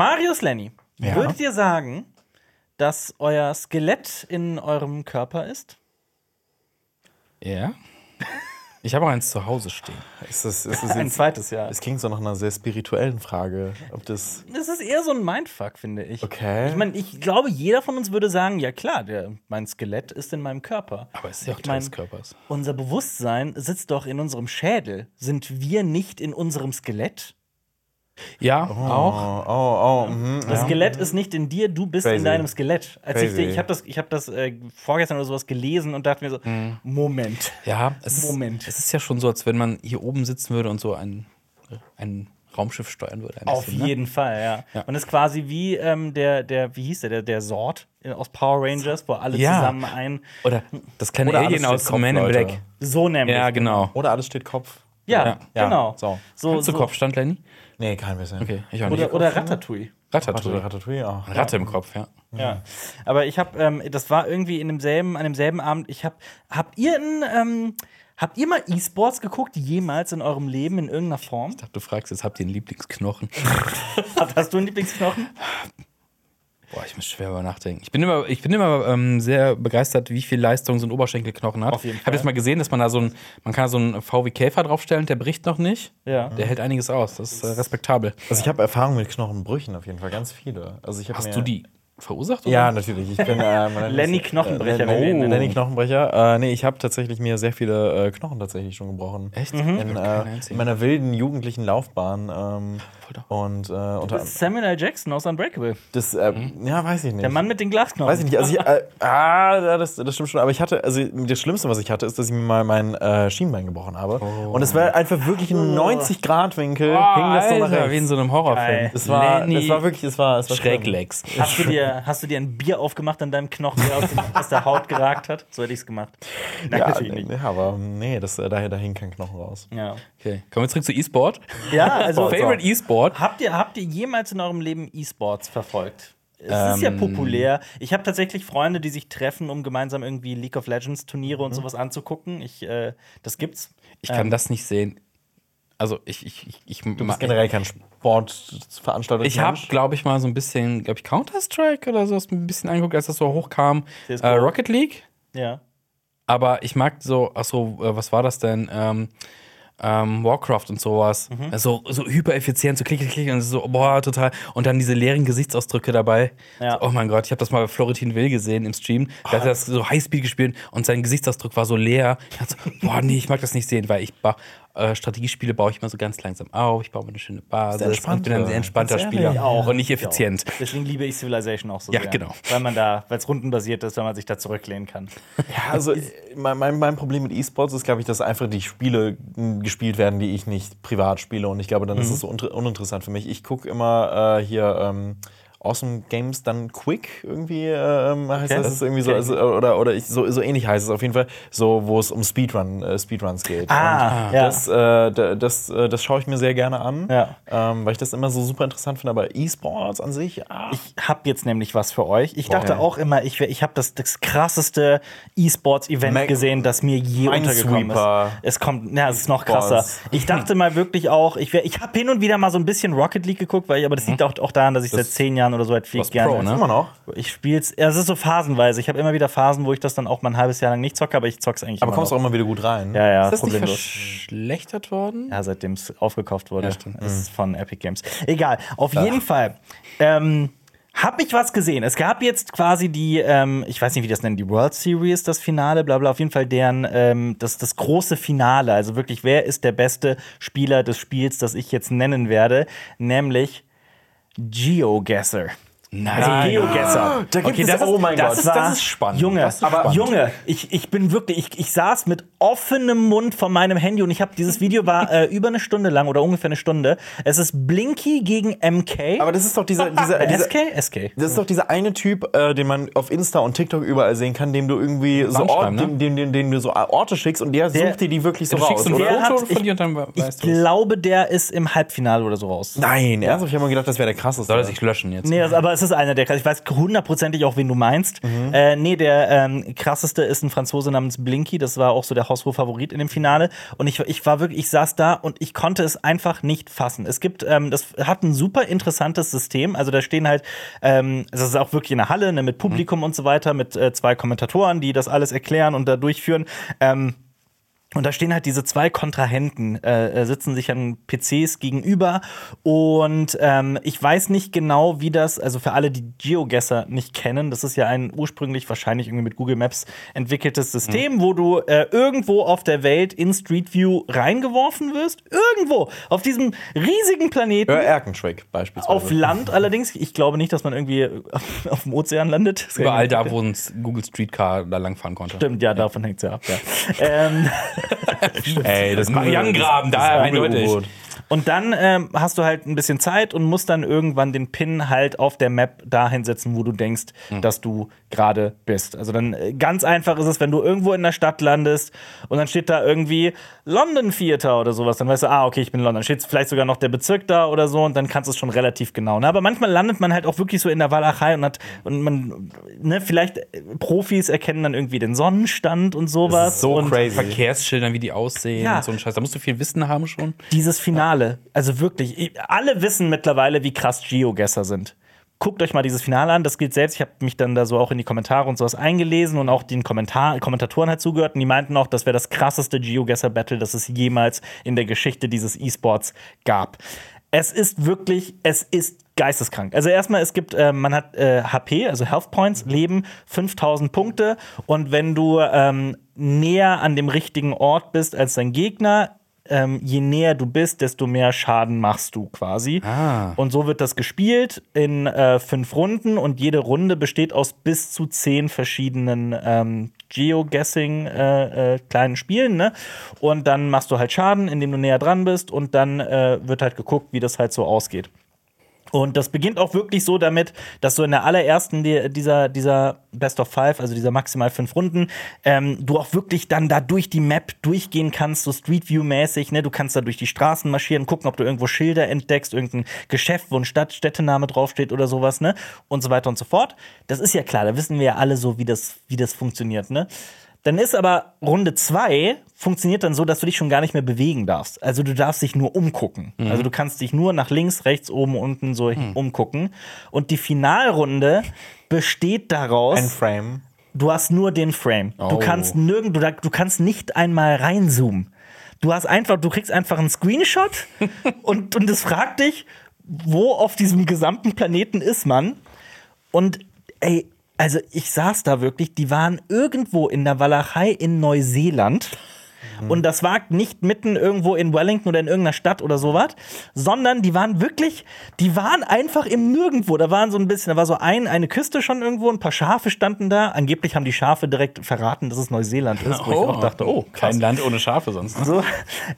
Marius Lenny, Ja? würdet ihr sagen, dass euer Skelett in eurem Körper ist? Ja. Ich habe auch eins zu Hause stehen. Ist das Ein zweites Jahr. Es klingt so nach einer sehr spirituellen Frage. Ob das. Das ist eher so ein Mindfuck, finde ich. Okay. Ich meine, ich glaube, jeder von uns würde sagen, ja klar, mein Skelett ist in meinem Körper. Aber es ist ja auch Ich Teil mein, des Körpers. Unser Bewusstsein sitzt doch in unserem Schädel. Sind wir nicht in unserem Skelett? Ja, auch. Das Skelett ist nicht in dir, du bist Crazy. in deinem Skelett. Crazy. Ich habe das vorgestern oder sowas gelesen und dachte mir so, Moment. Ja, es ist ja schon so, als wenn man hier oben sitzen würde und so ein Raumschiff steuern würde. Auf jeden Fall, ja. Und es ist quasi wie wie hieß der Sort aus Power Rangers, wo alle zusammen Oder das kleine Oder Alien alles aus steht Man in Kopf, Black. Leute. so nämlich. Ja, genau. Oder alles steht Kopf. Ja, Ja, genau. so. Hast du Kopfstand, Lenny? Nee, kein bisschen. Okay, ich auch nicht. Oder Ratatouille. Ratatouille. Ratatouille, ja. Ratte im Kopf, ja. Ja. Aber ich habe, das war irgendwie an demselben Abend, habt ihr mal E-Sports geguckt, jemals in eurem Leben in irgendeiner Form? Ich dachte, du fragst jetzt, habt ihr einen Lieblingsknochen? Hast du einen Lieblingsknochen? Boah, ich muss schwer über nachdenken. Ich bin immer sehr begeistert, wie viel Leistung so ein Oberschenkelknochen hat. Auf jeden Ich habe jetzt mal gesehen, dass man kann so einen VW Käfer draufstellen, der bricht noch nicht. Ja. Der hält einiges aus. Das ist respektabel. Also ich habe Erfahrung mit Knochenbrüchen auf jeden Fall, ganz viele. Also ich hab Hast mir- du die verursacht? Oder? Ja, natürlich. Ich bin Lenny Knochenbrecher, wenn wir ihn nennen. Lenny Knochenbrecher. Nee, ich habe tatsächlich mir sehr viele Knochen tatsächlich schon gebrochen. Echt? In meiner wilden jugendlichen Laufbahn. Und unter Das ist Samuel L. Jackson aus Unbreakable. das, ja, weiß ich nicht. Der Mann mit den Glasknochen. Weiß ich nicht. Also das stimmt schon. Aber ich hatte, also das Schlimmste, was ich hatte, ist, dass ich mir mal mein Schienbein gebrochen habe. Und es war einfach wirklich ein 90-Grad-Winkel. Hing das so nach Alter, wie in rechts. so einem Horrorfilm. Geil. Es war Lenny wirklich, es war schlimm. Schräglegs. Hast du dir ein Bier aufgemacht an deinem Knochen, der aus der Haut geragt hat? So hätte ich es gemacht. Nein, Ja, natürlich nicht. ja, aber nee, da hing kein Knochen raus. Ja. Okay, kommen wir zurück zu E-Sport. Ja, also Favorite E-Sport? Habt ihr jemals in eurem Leben E-Sports verfolgt? Es ist ja populär. Ich habe tatsächlich Freunde, die sich treffen, um gemeinsam irgendwie League of Legends Turniere und sowas anzugucken. Das gibt's. Ich kann das nicht sehen. Also Du bist generell kein Sportveranstalter. Ich habe, glaube ich, mal so ein bisschen, Counter-Strike oder so ein bisschen angeguckt, als das so hochkam. CS:GO. Rocket League. Ja. Aber ich mag so, was war das denn? Warcraft und sowas. So hypereffizient, so klick und so, boah, total. Und dann diese leeren Gesichtsausdrücke dabei. Ja. Oh mein Gott, ich habe das mal bei Florentin Will gesehen im Stream. Da hat er das so Highspeed gespielt und sein Gesichtsausdruck war so leer. Ich dachte so, boah, nee, ich mag das nicht sehen, weil Strategiespiele baue ich immer so ganz langsam auf. Ich baue mir eine schöne Basis und bin ein sehr entspannter Ganz Spieler ehrlich. Auch. und nicht effizient. Deswegen liebe ich Civilization auch so Ja, sehr. genau. Weil es rundenbasiert ist, weil man sich da zurücklehnen kann. Ja, also mein Problem mit E-Sports ist, glaube ich, dass einfach die Spiele gespielt werden, die ich nicht privat spiele. Und ich glaube, dann ist es so uninteressant für mich. Ich gucke immer Awesome Games dann Quick irgendwie heißt das. Das ist irgendwie so, also, so ähnlich heißt es auf jeden Fall, so wo es um Speedruns geht. Ja. Das schaue ich mir sehr gerne an, Ja. weil ich das immer so super interessant finde. Aber E-Sports an sich, Ich habe jetzt nämlich was für euch. Ich dachte auch immer, ich habe das krasseste E-Sports-Event gesehen, das mir je untergekommen Minesweeper. ist. Es ist noch krasser. Ich dachte mal wirklich auch, ich habe hin und wieder mal so ein bisschen Rocket League geguckt, aber das liegt auch daran, dass ich seit 10 Jahren oder so halt viel warst gerne. Pro, ne? immer noch. Ich spiel's, es ist so phasenweise. Ich habe immer wieder Phasen, wo ich das dann auch mal ein halbes Jahr lang nicht zocke, aber ich zock's eigentlich Aber immer kommst du noch. auch immer wieder gut rein. Ja, Ist das nicht problemlos. verschlechtert worden? Ja, seitdem es aufgekauft wurde. Ja, stimmt. Es ist von Epic Games. Egal, auf jeden Fall. Hab ich was gesehen? Es gab jetzt quasi die, ich weiß nicht, wie das nennen, die World Series, das Finale, bla bla, auf jeden Fall deren, das große Finale. Also wirklich, wer ist der beste Spieler des Spiels, das ich jetzt nennen werde? Nämlich GeoGuessr. Nein. GeoGuessr. Da gibt es, oh mein Gott. Das ist spannend. Junge, Das ist spannend. Junge, ich bin wirklich, ich saß mit offenem Mund vor meinem Handy und dieses Video war über eine Stunde lang oder ungefähr eine Stunde. Es ist Blinky gegen MK. Aber das ist doch dieser SK? Das ist doch dieser eine Typ, den man auf Insta und TikTok überall sehen kann, dem du irgendwie so Anschreiben, dem du so Orte schickst und der sucht dir die wirklich so Du raus. schickst ein Oder? Der Foto hat- von dir und dann Ich weißt du es. glaube, der ist im Halbfinale oder so raus. Nein, ernsthaft, ich habe mal gedacht, das wäre der krasseste. Soll er sich löschen jetzt? Nee, aber es Das ist einer der krass. Ich weiß hundertprozentig auch, wen du meinst. Nee, der krasseste ist ein Franzose namens Blinky. Das war auch so der haushoch-Favorit in dem Finale. Und ich war wirklich, ich saß da und ich konnte es einfach nicht fassen. Es gibt, das hat ein super interessantes System. Also da stehen halt, es ist auch wirklich eine Halle, ne, mit Publikum und so weiter, mit 2 Kommentatoren, die das alles erklären und da durchführen. Und da stehen halt diese 2 Kontrahenten, sitzen sich an PCs gegenüber. Und ich weiß nicht genau, wie das, also für alle, die GeoGuessr nicht kennen, das ist ja ein ursprünglich wahrscheinlich irgendwie mit Google Maps entwickeltes System, wo du irgendwo auf der Welt in Street View reingeworfen wirst. Irgendwo auf diesem riesigen Planeten. Erkenschwick beispielsweise. Auf Land allerdings. Ich glaube nicht, dass man irgendwie auf dem Ozean landet. Überall da, wo ein Google Streetcar da langfahren konnte. Stimmt, ja, davon hängt's ja ab. Ja. Ey, das Marianengraben, da eindeutig. Und dann hast du halt ein bisschen Zeit und musst dann irgendwann den Pin halt auf der Map dahin setzen, wo du denkst, dass du gerade bist. Also dann ganz einfach ist es, wenn du irgendwo in der Stadt landest und dann steht da irgendwie London Theater oder sowas, dann weißt du, okay, ich bin in London. Dann steht vielleicht sogar noch der Bezirk da oder so und dann kannst du es schon relativ genau. Ne? Aber manchmal landet man halt auch wirklich so in der Walachei und man, ne, vielleicht Profis erkennen dann irgendwie den Sonnenstand und sowas. Das ist so und crazy. Verkehrsschildern, wie die aussehen Ja. und so ein Scheiß. Da musst du viel Wissen haben schon. Dieses Finale, also wirklich, alle wissen mittlerweile, wie krass GeoGuessr sind. Guckt euch mal dieses Finale an, das gilt selbst. Ich habe mich dann da so auch in die Kommentare und sowas eingelesen und auch den Kommentatoren halt zugehört und die meinten auch, das wäre das krasseste GeoGuessr-Battle, das es jemals in der Geschichte dieses E-Sports gab. Es ist geisteskrank. Also erstmal, es gibt, man hat HP, also Health Points, Leben, 5000 Punkte und wenn du näher an dem richtigen Ort bist als dein Gegner, je näher du bist, desto mehr Schaden machst du quasi. Und so wird das gespielt in 5 Runden und jede Runde besteht aus bis zu 10 verschiedenen Geoguessing kleinen Spielen, ne? Und dann machst du halt Schaden, indem du näher dran bist und dann wird halt geguckt, wie das halt so ausgeht. Und das beginnt auch wirklich so damit, dass du in der allerersten dieser Best of 5, also dieser maximal 5 Runden, du auch wirklich dann da durch die Map durchgehen kannst, so Street View-mäßig, ne? Du kannst da durch die Straßen marschieren, gucken, ob du irgendwo Schilder entdeckst, irgendein Geschäft, wo ein Städtename draufsteht oder sowas, ne? Und so weiter und so fort. Das ist ja klar, da wissen wir ja alle so, wie das funktioniert, ne? Dann ist aber Runde 2 funktioniert dann so, dass du dich schon gar nicht mehr bewegen darfst. Also du darfst dich nur umgucken. Also du kannst dich nur nach links, rechts, oben, unten so umgucken. Und die Finalrunde besteht daraus. Ein Frame. Du hast nur den Frame. Du kannst du kannst nicht einmal reinzoomen. Du kriegst einfach einen Screenshot und es fragt dich, wo auf diesem gesamten Planeten ist man. Und ey, also ich saß da wirklich, die waren irgendwo in der Walachei in Neuseeland. Und das war nicht mitten irgendwo in Wellington oder in irgendeiner Stadt oder sowas, sondern die waren einfach im Nirgendwo. Da war so eine Küste schon irgendwo, ein paar Schafe standen da. Angeblich haben die Schafe direkt verraten, dass es Neuseeland ist, wo ich auch dachte, kein Land ohne Schafe sonst. Ne? So,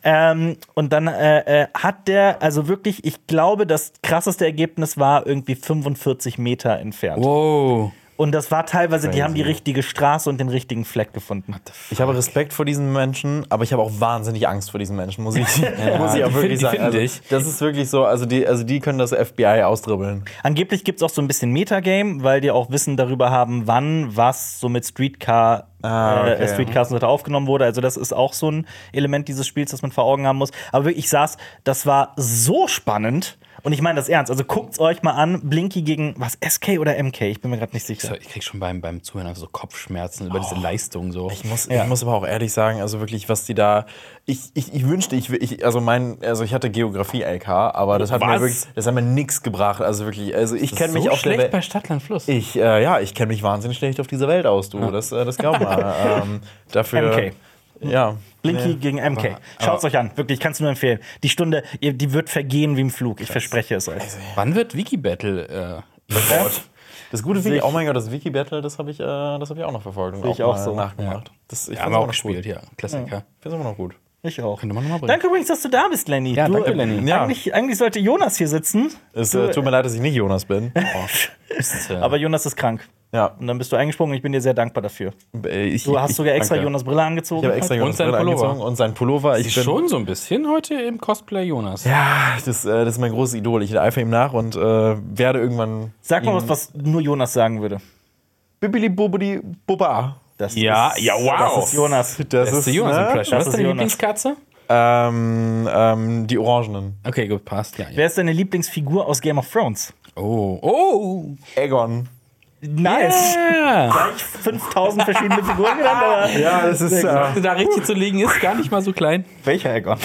und dann hat der, also wirklich, ich glaube, das krasseste Ergebnis war irgendwie 45 Meter entfernt. Wow. Und das war teilweise, die haben die richtige Straße und den richtigen Fleck gefunden. Ich habe Respekt vor diesen Menschen, aber ich habe auch wahnsinnig Angst vor diesen Menschen, muss ich auch wirklich sagen. Also, das ist wirklich so, also die können das FBI ausdribbeln. Angeblich gibt es auch so ein bisschen Metagame, weil die auch Wissen darüber haben, wann was so mit Streetcars und so weiter aufgenommen wurde. Also das ist auch so ein Element dieses Spiels, das man vor Augen haben muss. Aber wirklich, das war so spannend. Und ich meine das ernst. Also guckt's euch mal an. Blinky gegen, SK oder MK? Ich bin mir gerade nicht sicher. Ich krieg schon beim Zuhören einfach so Kopfschmerzen über diese Leistung. So. Ich muss aber auch ehrlich sagen, also wirklich, was die da. Ich wünschte, ich hatte Geografie-LK, aber das hat mir nichts gebracht. Also wirklich, ich kenne mich so auf der Welt. Bei Stadtland Fluss. Ich kenne mich wahnsinnig schlecht auf dieser Welt aus, du. Ja. Das glaub mal. Dafür. MK. Ja. Blinky gegen MK. Schaut's euch an, wirklich, kannst du nur empfehlen. Die Stunde, die wird vergehen wie im Flug, ich verspreche es euch. Wann wird Wiki-Battle gebaut? Das gute Wiki, oh mein Gott, das Wiki-Battle, das hab ich auch noch verfolgt und auch so nachgemacht. Ja, haben wir auch gespielt, ja. Klassiker. Ja. Ich find's immer noch gut. Ich auch. Könnte man noch mal bringen. Danke übrigens, dass du da bist, Lenny. Ja, danke, Lenny. Eigentlich sollte Jonas hier sitzen. Es tut mir leid, dass ich nicht Jonas bin. Aber Jonas ist krank. Ja. Und dann bist du eingesprungen und ich bin dir sehr dankbar dafür. Ich, Du hast sogar extra danke. Jonas Brille angezogen. Ich habe extra Jonas seinen Brille Pullover. angezogen und seinen Pullover. Ist schon so ein bisschen heute im Cosplay Jonas. Ja, das ist mein großes Idol. Ich eifere ihm nach und werde irgendwann. Sag mal was nur Jonas sagen würde. Bibili Bobidi Boba. Das Ja, ist, ja, wow. Das ist Jonas. Das Das ist die Jonas-Impression. Das Was ist ist deine Jonas. Lieblingskatze? Die Orangenen. Okay, gut, passt. Ja, ja. Wer ist deine Lieblingsfigur aus Game of Thrones? Oh. Aegon. Nice. Ja. Gleich 5000 verschiedene Figuren genannt, aber Ja, das ist. Da richtig zu legen ist gar nicht mal so klein. welcher Aegon?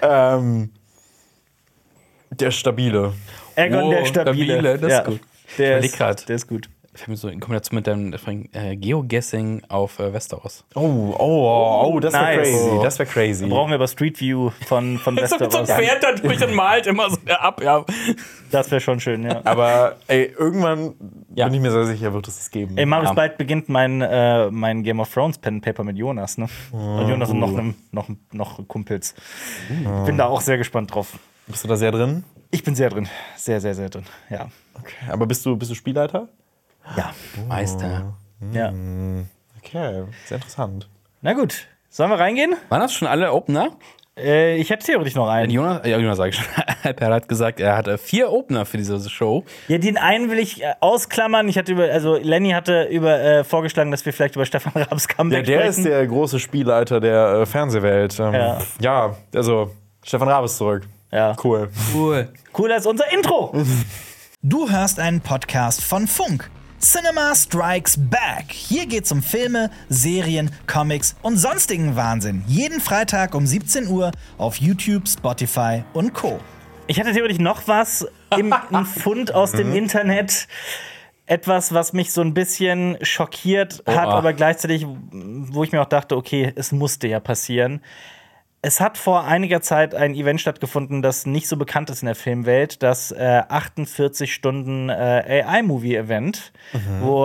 Der Stabile. Aegon, der Stabile. Stabile, das ist gut. Der überleg ist, grad. der ist gut. Ich habe mir so in Kombination mit deinem Geoguessing auf Westeros. Das wäre Nice. crazy. Das wäre crazy. Brauchen wir aber Street View von Westeros. da durch und malt immer so ab. Ja. Das wäre schon schön, ja. Aber irgendwann Ja. bin ich mir sehr sicher, wird es das geben. Ey, Marius, Ja. bald beginnt mein Game of Thrones Pen and Paper mit Jonas, ne? Und Jonas und noch Kumpels. Ich bin da auch sehr gespannt drauf. Bist du da sehr drin? Ich bin sehr drin. Sehr, sehr, sehr drin. Ja. Okay. Aber bist du Spielleiter? Ja. Meister. Ja. Okay, sehr interessant. Na gut. Sollen wir reingehen? Waren das schon alle Opener? Ich hätte theoretisch noch einen. Jonas sage ich schon. Per hat gesagt, er hatte 4 Opener für diese Show. Ja, den einen will ich ausklammern. Lenny hatte vorgeschlagen, dass wir vielleicht über Stefan Raabs Comeback Der sprechen. ist der große Spielleiter der Fernsehwelt. Ja, also Stefan Raab ist zurück. Ja. Cool. Cool. Cooler als unser Intro. Du hörst einen Podcast von Funk. Cinema Strikes Back. Hier geht's um Filme, Serien, Comics und sonstigen Wahnsinn. Jeden Freitag um 17 Uhr auf YouTube, Spotify und Co. Ich hatte theoretisch noch was ein Fund aus dem Internet. Etwas, was mich so ein bisschen schockiert hat, aber gleichzeitig, wo ich mir auch dachte, okay, es musste ja passieren. Es hat vor einiger Zeit ein Event stattgefunden, das nicht so bekannt ist in der Filmwelt, das 48 Stunden AI-Movie-Event, wo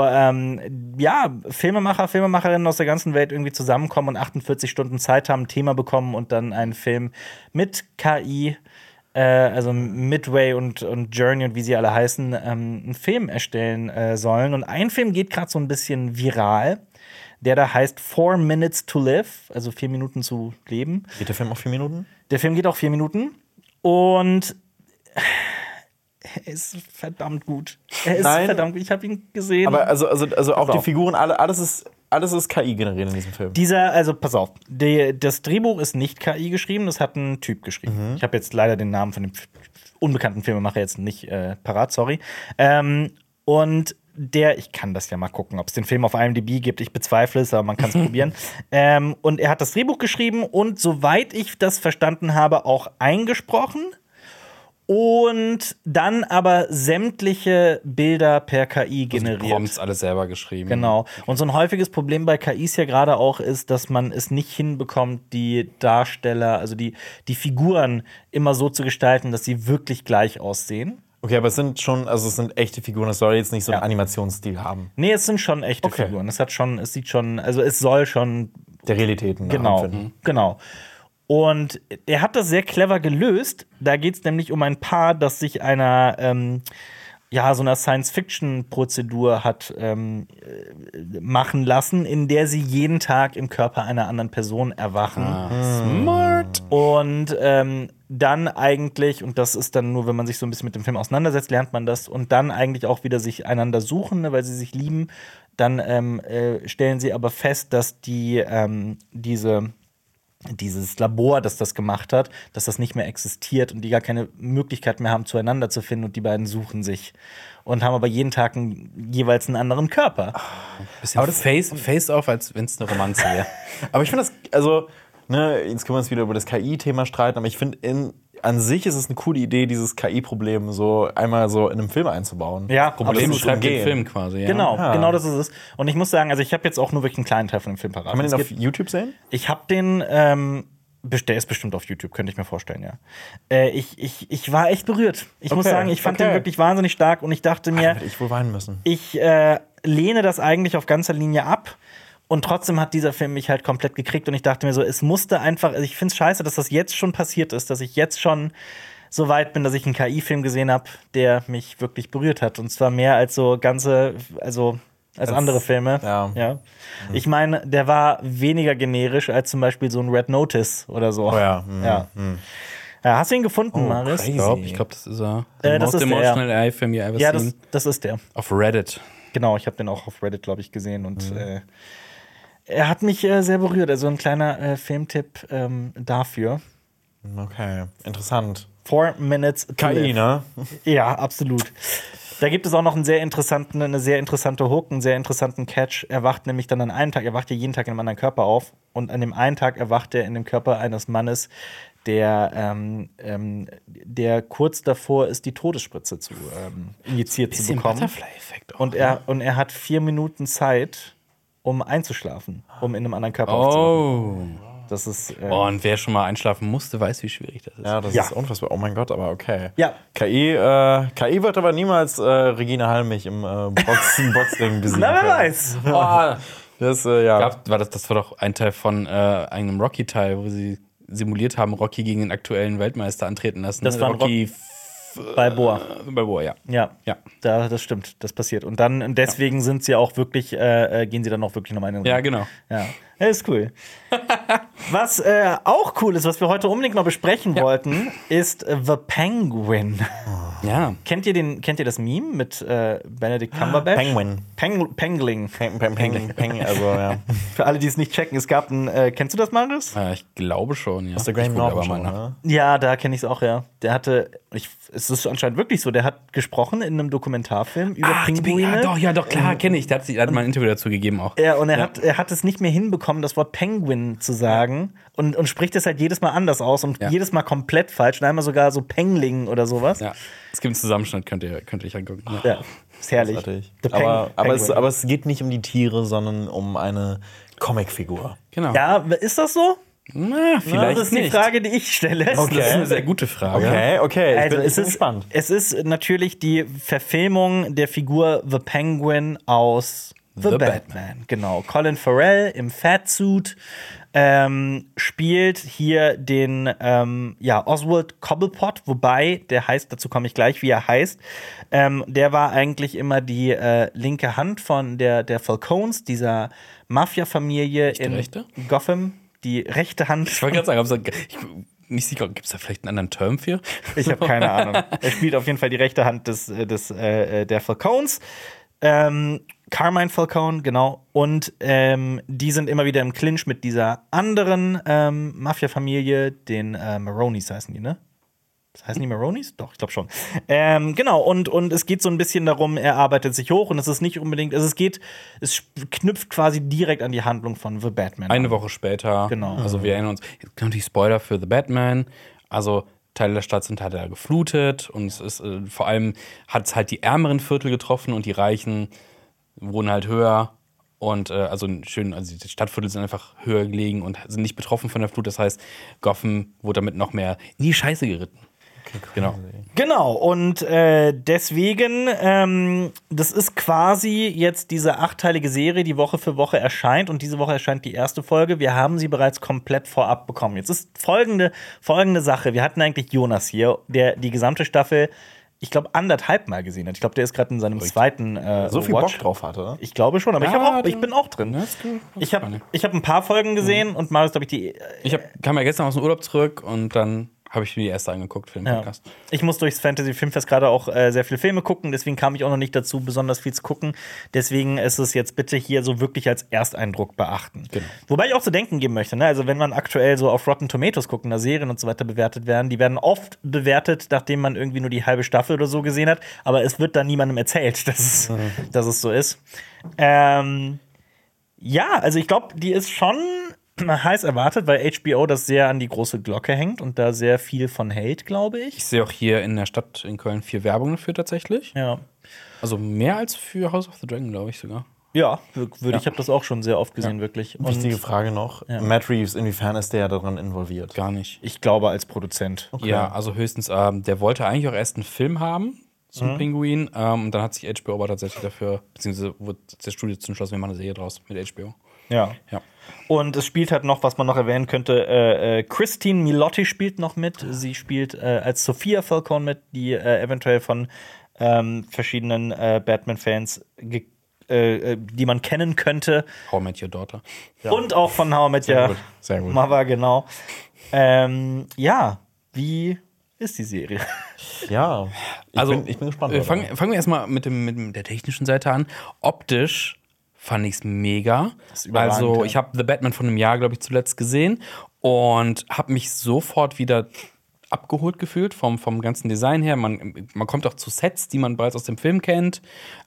Filmemacher, Filmemacherinnen aus der ganzen Welt irgendwie zusammenkommen und 48 Stunden Zeit haben, ein Thema bekommen und dann einen Film mit KI, also Midway und Journey und wie sie alle heißen, einen Film erstellen sollen. Und ein Film geht gerade so ein bisschen viral, der da heißt 4 Minutes to Live, also 4 Minuten zu leben. Geht der Film auch 4 Minuten? Der Film geht auch 4 Minuten und er ist verdammt gut. Er ist verdammt gut. Ich habe ihn gesehen. Aber also auch die auf. Figuren, alles ist KI generiert in diesem Film. Pass auf, das Drehbuch ist nicht KI geschrieben, das hat ein Typ geschrieben. Ich habe jetzt leider den Namen von dem unbekannten Filmemacher jetzt nicht parat, sorry. Und ich kann das ja mal gucken, ob es den Film auf IMDb gibt. Ich bezweifle es, aber man kann es probieren. Und er hat das Drehbuch geschrieben und soweit ich das verstanden habe, auch eingesprochen. Und dann aber sämtliche Bilder per KI generiert. Die Prompts alle selber geschrieben. Genau. Und so ein häufiges Problem bei KIs ja gerade auch ist, dass man es nicht hinbekommt, die Darsteller, also die Figuren immer so zu gestalten, dass sie wirklich gleich aussehen. Okay, aber es sind echte Figuren, es soll jetzt nicht so einen Ja. Animationsstil haben. Nee, es sind schon echte Okay. Figuren. Es soll schon Der Realitäten genau, nachempfinden. genau. Und er hat das sehr clever gelöst. Da geht es nämlich um ein Paar, das sich einer so einer Science-Fiction-Prozedur hat machen lassen, in der sie jeden Tag im Körper einer anderen Person erwachen. Smart. Und dann eigentlich, und das ist dann nur, wenn man sich so ein bisschen mit dem Film auseinandersetzt, lernt man das, und dann eigentlich auch wieder sich einander suchen, ne, weil sie sich lieben. Dann stellen sie aber fest, dass dieses Labor, das das gemacht hat, dass das nicht mehr existiert und die gar keine Möglichkeit mehr haben, zueinander zu finden, und die beiden suchen sich und haben aber jeden Tag jeweils einen anderen Körper. Bisschen Face-Off, als wenn es eine Romanze wäre. Aber ich finde das, jetzt können wir uns wieder über das KI-Thema streiten, aber ich finde, an sich ist es eine coole Idee, dieses KI-Problem so einmal so in einem Film einzubauen. Ja, Problem absolut. schreibt den umgehen. Film quasi. Ja. Genau das ist es. Und ich muss sagen, also ich habe jetzt auch nur wirklich einen kleinen Teil von dem Film parat. Kann man den Es auf gibt- YouTube sehen? Ich habe den, der ist bestimmt auf YouTube, könnte ich mir vorstellen, ja. Ich war echt berührt. Ich muss Okay, sagen, ich fand okay. den wirklich wahnsinnig stark und ich dachte mir, Hätte ich wohl weinen müssen. ich lehne das eigentlich auf ganzer Linie ab. Und trotzdem hat dieser Film mich halt komplett gekriegt und ich dachte mir so, es musste einfach, also ich finde es scheiße, dass das jetzt schon passiert ist, dass ich jetzt schon so weit bin, dass ich einen KI-Film gesehen habe, der mich wirklich berührt hat. Und zwar mehr als so ganze, als andere Filme. Ja. Ich meine, der war weniger generisch als zum Beispiel so ein Red Notice oder so. Oh ja. Ja. Ja, hast du ihn gefunden, Marius? crazy. Ich glaube, das ist er. Das Most ist der, emotional AI-Film you ever Ja, seen. das ist der. Auf Reddit. Genau, ich habe den auch auf Reddit, glaube ich, gesehen. Und er hat mich sehr berührt. Also ein kleiner Filmtipp dafür. Okay, interessant. 4 Minutes to KI, Live. ne? Ja, absolut. Da gibt es auch noch eine sehr interessante Hook, einen sehr interessanten Catch. Er wacht nämlich dann an einem Tag, er wacht ja jeden Tag in einem anderen Körper auf. Und an dem einen Tag erwacht er in dem Körper eines Mannes, der kurz davor ist, die Todesspritze zu injiziert zu bekommen. Butterfly-Effekt auch. Und er hat 4 Minuten Zeit, um einzuschlafen, um in einem anderen Körper aufzuwachen. Das ist Und wer schon mal einschlafen musste, weiß, wie schwierig das ist. Ja, das Ja. ist unfassbar. Oh mein Gott, aber okay. Ja. KI wird aber niemals Regina Halmich im Boxring besiegen. Na, wer können. weiß. Oh, Das, ja. das war doch ein Teil von einem Rocky-Teil, wo sie simuliert haben, Rocky gegen den aktuellen Weltmeister antreten lassen. Das war ein Rocky Balboa. Balboa, ja. Ja, Ja. das stimmt, das passiert. Und dann deswegen sind sie auch wirklich, gehen sie dann auch wirklich nochmal in den Ja, Ring. genau. Ja, ist cool. Was auch cool ist, was wir heute unbedingt noch besprechen wollten, ist The Penguin. Ja. Kennt ihr das Meme mit Benedict Cumberbatch? Penguin. Pengling. Peng, also ja. Für alle, die es nicht checken, es gab kennst du das, Marius? Ich glaube schon, ja. Aus der Graham Ich guck Norton aber mal Show, nach. ne? Ja, da kenne ich es auch, ja. Der hatte, es ist anscheinend wirklich so, der hat gesprochen in einem Dokumentarfilm über Pinguine. Ja, doch, klar, kenne ich. Der hat mal ein Interview dazu gegeben auch. Ja, und er hat es nicht mehr hinbekommen, das Wort Penguin zu sagen und spricht es halt jedes Mal anders aus und jedes Mal komplett falsch. Und einmal sogar so Pengling oder sowas. Ja. Es gibt einen Zusammenschnitt, könnt ihr euch angucken. Ja, ist herrlich. Großartig. The Aber es geht nicht um die Tiere, sondern um eine Comicfigur. Genau. Ja, ist das so? Na, vielleicht das ist die nicht. Frage, die ich stelle. Das ist eine sehr gute Frage. Okay. Also Ich bin gespannt. Es ist natürlich die Verfilmung der Figur The Penguin aus The Batman. Genau. Colin Farrell im Fatsuit spielt hier den Oswald Cobblepot, wobei der heißt, dazu komme ich gleich, wie er heißt. Der war eigentlich immer die linke Hand von der Falcones, dieser Mafia-Familie in rechte? Gotham. Die rechte Hand. Ich wollte gerade sagen, nicht sicher, gibt es da vielleicht einen anderen Term für? Ich habe keine Ahnung. Er spielt auf jeden Fall die rechte Hand der Falcones. Carmine Falcone, genau. Und die sind immer wieder im Clinch mit dieser anderen Mafia-Familie, den Maronis heißen die, ne? Das heißen die Maronis? Doch, ich glaube schon. Genau, und es geht so ein bisschen darum, er arbeitet sich hoch und es ist nicht unbedingt, es knüpft quasi direkt an die Handlung von The Batman. Eine Woche später. Genau. Also wir erinnern uns, jetzt kommt die Spoiler für The Batman. Also Teile der Stadt sind halt geflutet und es ist vor allem hat es halt die ärmeren Viertel getroffen und die Reichen wohnen halt höher. Und die Stadtviertel sind einfach höher gelegen und sind nicht betroffen von der Flut. Das heißt, Gotham wurde damit noch mehr in die Scheiße geritten. Genau, und deswegen, das ist quasi jetzt diese 8-teilige Serie, die Woche für Woche erscheint. Und diese Woche erscheint die erste Folge. Wir haben sie bereits komplett vorab bekommen. Jetzt ist folgende Sache. Wir hatten eigentlich Jonas hier, der die gesamte Staffel, ich glaube, 1,5 Mal gesehen hat. Ich glaube, der ist gerade in seinem zweiten So viel Watch. Bock drauf hatte. Ich glaube schon, aber ich bin auch drin. Das ist gut. Ich hab ein paar Folgen gesehen und Marius, glaube ich, die. Kam ja gestern aus dem Urlaub zurück und dann habe ich mir die erste angeguckt für den Podcast. Ich muss durchs Fantasy Filmfest gerade auch sehr viele Filme gucken, deswegen kam ich auch noch nicht dazu, besonders viel zu gucken. Deswegen ist es jetzt bitte hier so wirklich als Ersteindruck beachten. Genau. Wobei ich auch zu denken geben möchte, ne? Also wenn man aktuell so auf Rotten Tomatoes guckt, da Serien und so weiter bewertet werden, die werden oft bewertet, nachdem man irgendwie nur die halbe Staffel oder so gesehen hat, aber es wird dann niemandem erzählt, dass es so ist. Ja, also ich glaube, die ist schon heiß erwartet, weil HBO das sehr an die große Glocke hängt und da sehr viel von hält, glaube ich. Ich sehe auch hier in der Stadt in Köln 4 Werbungen dafür tatsächlich. Ja. Also mehr als für House of the Dragon, glaube ich sogar. Ja, ich habe das auch schon sehr oft gesehen, wirklich. Und Wichtige Frage noch. Matt Reeves, inwiefern ist der daran involviert? Gar nicht. ich glaube, als Produzent. Ja, also höchstens, der wollte eigentlich auch erst einen Film haben zum Pinguin. Und dann hat sich HBO aber tatsächlich dafür, beziehungsweise wurde das Studio entschlossen, wir machen eine Serie draus mit HBO. Ja. Ja. Und es spielt halt noch, was man noch erwähnen könnte, Christine Milioti spielt noch mit. Sie spielt als Sophia Falcone mit, die eventuell von verschiedenen Batman-Fans die man kennen könnte. How I Met Your Daughter. Ja. Und auch von How I Met Your Sehr gut. Mother, genau. Ja, wie ist die Serie? Ja, ich bin gespannt. Fangen wir erstmal mit der technischen Seite an. Optisch fand ich es mega. überragend, Also, ja. ich habe The Batman von einem Jahr, glaube ich, zuletzt gesehen und habe mich sofort wieder abgeholt gefühlt vom ganzen Design her. Man kommt auch zu Sets, die man bereits aus dem Film kennt.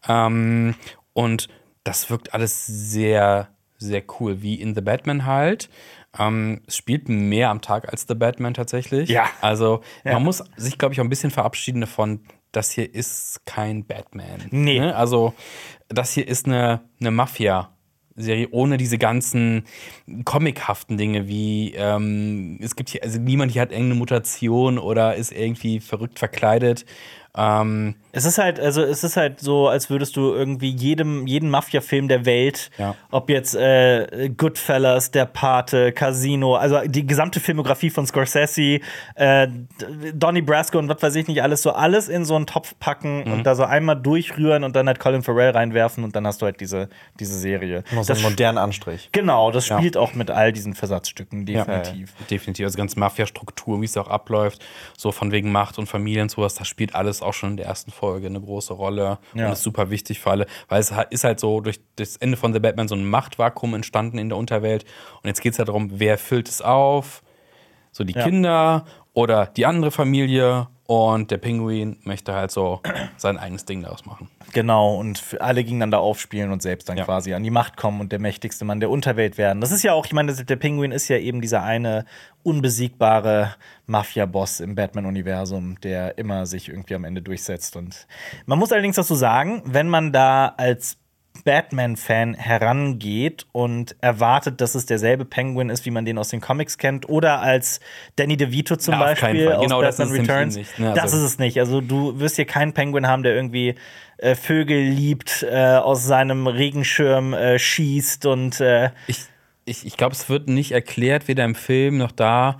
Und das wirkt alles sehr, sehr cool, wie in The Batman halt. Es spielt mehr am Tag als The Batman tatsächlich. Ja. Also Ja. man muss sich, glaube ich, auch ein bisschen verabschieden davon, das hier ist kein Batman. Nee. Ne? Also das hier ist eine Mafia-Serie ohne diese ganzen comichaften Dinge wie es gibt hier, also niemand hier hat irgendeine Mutation oder ist irgendwie verrückt verkleidet. Es ist halt so, als würdest du irgendwie jeden Mafia-Film der Welt, Ja. ob jetzt Goodfellas, Der Pate, Casino, also die gesamte Filmografie von Scorsese, Donnie Brasco und was weiß ich nicht alles, so alles in so einen Topf packen und da so einmal durchrühren und dann halt Colin Farrell reinwerfen und dann hast du halt diese Serie. Noch so einen modernen Anstrich. Genau, das spielt auch mit all diesen Versatzstücken, definitiv. Definitiv. Also ganze Mafia-Struktur, wie es auch abläuft, so von wegen Macht und Familie und sowas, das spielt alles auch schon in der ersten Folge eine große Rolle Ja. und ist super wichtig für alle, weil es ist halt so durch das Ende von The Batman so ein Machtvakuum entstanden in der Unterwelt und jetzt geht es halt darum, wer füllt es auf, so die Kinder oder die andere Familie und der Pinguin möchte halt so sein eigenes Ding daraus machen. Genau, und alle gegeneinander aufspielen und selbst dann quasi an die Macht kommen und der mächtigste Mann der Unterwelt werden. Das ist ja auch, ich meine, der Pinguin ist ja eben dieser eine unbesiegbare Mafia-Boss im Batman-Universum, der immer sich irgendwie am Ende durchsetzt. Und man muss allerdings dazu sagen, wenn man da als Batman-Fan herangeht und erwartet, dass es derselbe Penguin ist, wie man den aus den Comics kennt, oder als Danny DeVito zum Ja, auf keinen Beispiel Fall. aus Genau, das Batman ist es Returns. nämlich nicht, ne? Das Also- ist es nicht. Also du wirst hier keinen Penguin haben, der irgendwie Vögel liebt, aus seinem Regenschirm schießt und Ich glaube, es wird nicht erklärt, weder im Film noch da.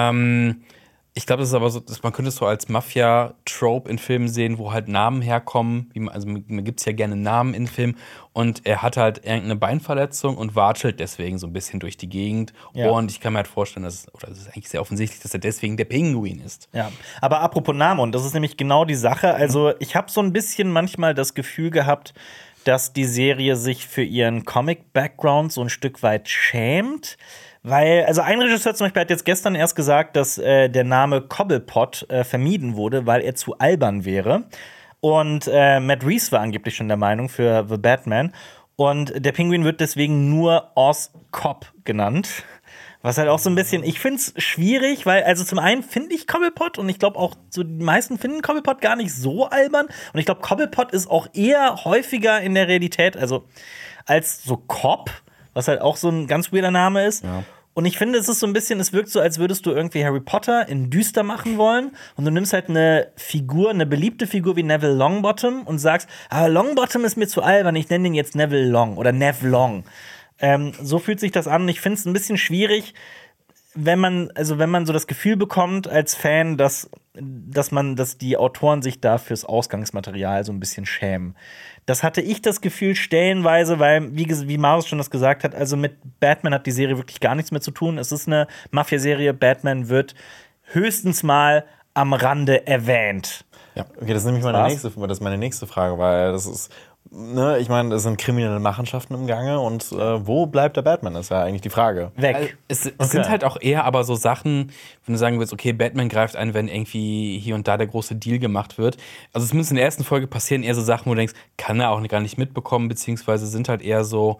Ich glaube, das ist aber so, man könnte es so als Mafia-Trope in Filmen sehen, wo halt Namen herkommen. Man gibt es ja gerne Namen in Filmen. Und er hat halt irgendeine Beinverletzung und watschelt deswegen so ein bisschen durch die Gegend. Ja. Und ich kann mir halt vorstellen, es ist eigentlich sehr offensichtlich, dass er deswegen der Pinguin ist. ja. Aber apropos Name, und das ist nämlich genau die Sache. Also ich habe so ein bisschen manchmal das Gefühl gehabt, dass die Serie sich für ihren Comic-Background so ein Stück weit schämt. Weil, also ein Regisseur zum Beispiel hat jetzt gestern erst gesagt, dass der Name Cobblepot vermieden wurde, weil er zu albern wäre. Und Matt Reeves war angeblich schon der Meinung für The Batman. Und der Pinguin wird deswegen nur Oz Cobb genannt. Was halt auch so ein bisschen, ich finde es schwierig, weil, also zum einen finde ich Cobblepot und ich glaube auch, so die meisten finden Cobblepot gar nicht so albern. Und ich glaube, Cobblepot ist auch eher häufiger in der Realität, also als so Cobb, was halt auch so ein ganz weirder Name ist. Ja. Und ich finde, es ist so ein bisschen, es wirkt so, als würdest du irgendwie Harry Potter in düster machen wollen. Und du nimmst halt eine Figur, eine beliebte Figur wie Neville Longbottom und sagst, aber Longbottom ist mir zu albern, ich nenne den jetzt Neville Long oder Nev Long. So fühlt sich das an. Ich finde es ein bisschen schwierig, wenn man so das Gefühl bekommt als Fan, dass die Autoren sich da fürs Ausgangsmaterial so ein bisschen schämen. Das hatte ich das Gefühl stellenweise, weil, wie Marius schon das gesagt hat, also mit Batman hat die Serie wirklich gar nichts mehr zu tun. Es ist eine Mafia-Serie. Batman wird höchstens mal am Rande erwähnt. Ja, okay, das ist nämlich das ist meine nächste Frage, weil das ist, ne, ich meine, es sind kriminelle Machenschaften im Gange und wo bleibt der Batman, ist ja eigentlich die Frage. Weg. Es sind halt auch eher aber so Sachen, wenn du sagen willst, okay, Batman greift ein, wenn irgendwie hier und da der große Deal gemacht wird. Also zumindest in der ersten Folge passieren eher so Sachen, wo du denkst, kann er auch gar nicht mitbekommen, beziehungsweise sind halt eher so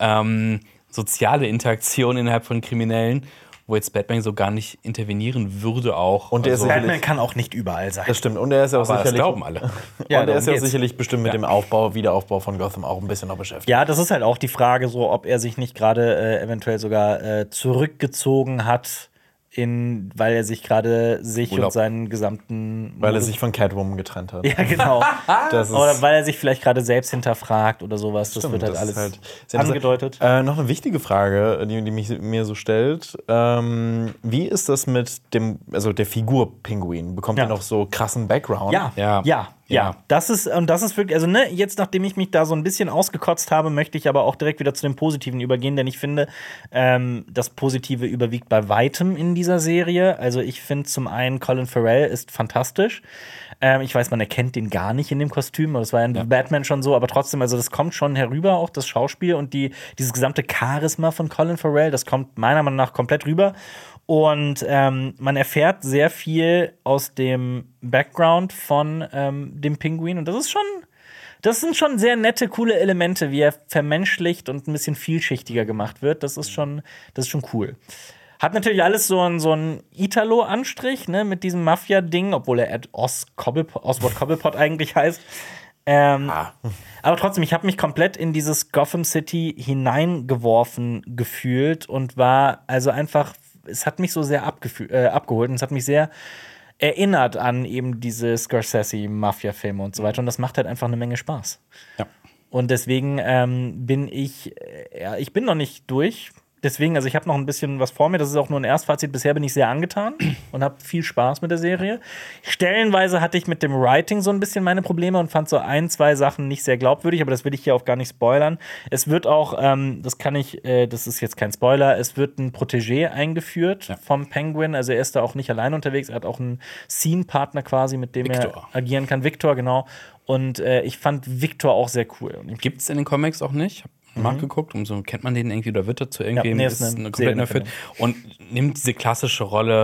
soziale Interaktionen innerhalb von Kriminellen, wo jetzt Batman so gar nicht intervenieren würde auch. Und der ist Batman kann auch nicht überall sein. Das stimmt. Und er ist ja auch aber das sicherlich. glauben alle. Ja, und er ist ja darum geht's. sicherlich bestimmt mit dem Wiederaufbau von Gotham auch ein bisschen noch beschäftigt. Ja, das ist halt auch die Frage, so ob er sich nicht gerade eventuell sogar zurückgezogen hat weil er sich gerade sich Urlaub. und seinen gesamten. Weil er sich von Catwoman getrennt hat. Ja, genau. Das ist Oder weil er sich vielleicht gerade selbst hinterfragt oder sowas. Das wird halt das alles ist halt sehr interessant. angedeutet. Noch eine wichtige Frage, die mir so stellt. Wie ist das mit der Figur Pinguin? Bekommt Ja. er noch so krassen Background? Ja. Das ist wirklich, also jetzt, nachdem ich mich da so ein bisschen ausgekotzt habe, möchte ich aber auch direkt wieder zu dem Positiven übergehen, denn ich finde, das Positive überwiegt bei weitem in dieser Serie. Also ich finde zum einen, Colin Farrell ist fantastisch. Ich weiß, man erkennt den gar nicht in dem Kostüm, das war ja in Batman schon so, aber trotzdem, also das kommt schon herüber, auch das Schauspiel und dieses gesamte Charisma von Colin Farrell, das kommt meiner Meinung nach komplett rüber. Und man erfährt sehr viel aus dem Background von dem Pinguin. Und das sind schon sehr nette, coole Elemente, wie er vermenschlicht und ein bisschen vielschichtiger gemacht wird. Das ist schon cool. Hat natürlich alles so einen Italo-Anstrich, ne, mit diesem Mafia-Ding, obwohl er Oswald Cobblepot eigentlich heißt. Aber trotzdem, ich habe mich komplett in dieses Gotham City hineingeworfen gefühlt und war also einfach, es hat mich so sehr abgeholt und es hat mich sehr erinnert an eben diese Scorsese-Mafia-Filme und so weiter. Und das macht halt einfach eine Menge Spaß. Ja. Und deswegen bin ich bin noch nicht durch. Deswegen, also ich habe noch ein bisschen was vor mir. Das ist auch nur ein Erstfazit. Bisher bin ich sehr angetan und habe viel Spaß mit der Serie. Stellenweise hatte ich mit dem Writing so ein bisschen meine Probleme und fand so 1, 2 Sachen nicht sehr glaubwürdig, aber das will ich hier auch gar nicht spoilern. Es wird auch, das ist jetzt kein Spoiler, es wird ein Protégé eingeführt vom Penguin. Also er ist da auch nicht allein unterwegs. Er hat auch einen Scene-Partner quasi, mit dem Victor. er agieren kann. Victor, genau. Und ich fand Victor auch sehr cool. Gibt's in den Comics auch nicht. Nachgeguckt, umso kennt man den irgendwie oder wird er zu irgendwem, Ja, ist ist eine eine komplett Serie erfüllt und nimmt diese klassische Rolle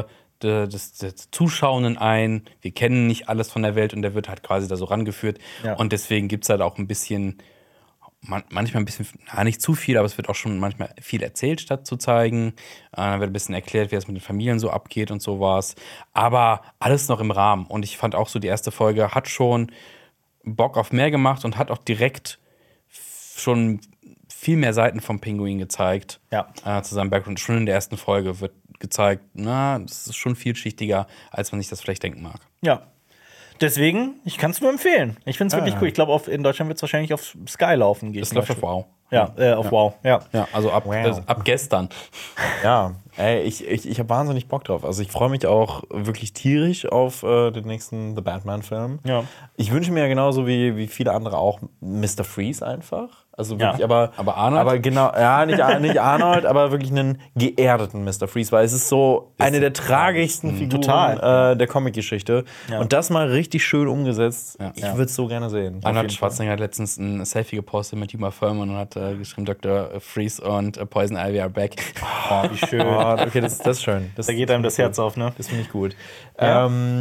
des Zuschauenden ein. Wir kennen nicht alles von der Welt und der wird halt quasi da so rangeführt. Ja. Und deswegen gibt es halt auch ein bisschen, manchmal ein bisschen, nicht zu viel, aber es wird auch schon manchmal viel erzählt, statt zu zeigen. Dann wird ein bisschen erklärt, wie das mit den Familien so abgeht und sowas. Aber alles noch im Rahmen. Und ich fand auch so, die erste Folge hat schon Bock auf mehr gemacht und hat auch direkt schon viel mehr Seiten vom Pinguin gezeigt. Zu seinem Background. Schon in der ersten Folge wird gezeigt, das ist schon vielschichtiger, als man sich das vielleicht denken mag. Ja. Deswegen, ich kann es nur empfehlen. Ich finde es wirklich cool. Ich glaube, in Deutschland wird es wahrscheinlich auf Sky laufen. Das läuft auf Wow. Ja, auf Wow. Ja. Ja, also ab gestern. Ja, ey, ich habe wahnsinnig Bock drauf. Also ich freue mich auch wirklich tierisch auf den nächsten The Batman-Film. Ja. Ich wünsche mir genauso wie viele andere auch Mr. Freeze einfach. Also wirklich, aber Arnold? Aber genau, ja, nicht Arnold, aber wirklich einen geerdeten Mr. Freeze, weil es ist so eine der tragischsten Figuren der Comic-Geschichte. Ja. Und das mal richtig schön umgesetzt. Ja. Ich würde es so gerne sehen. Arnold Schwarzenegger hat letztens ein Selfie gepostet mit Uma Thurman und hat geschrieben, Dr. Freeze und Poison Ivy are back. Oh, wie schön. Oh, okay, das ist schön. Da geht einem das Herz auf, ne? Das finde ich gut. Ja.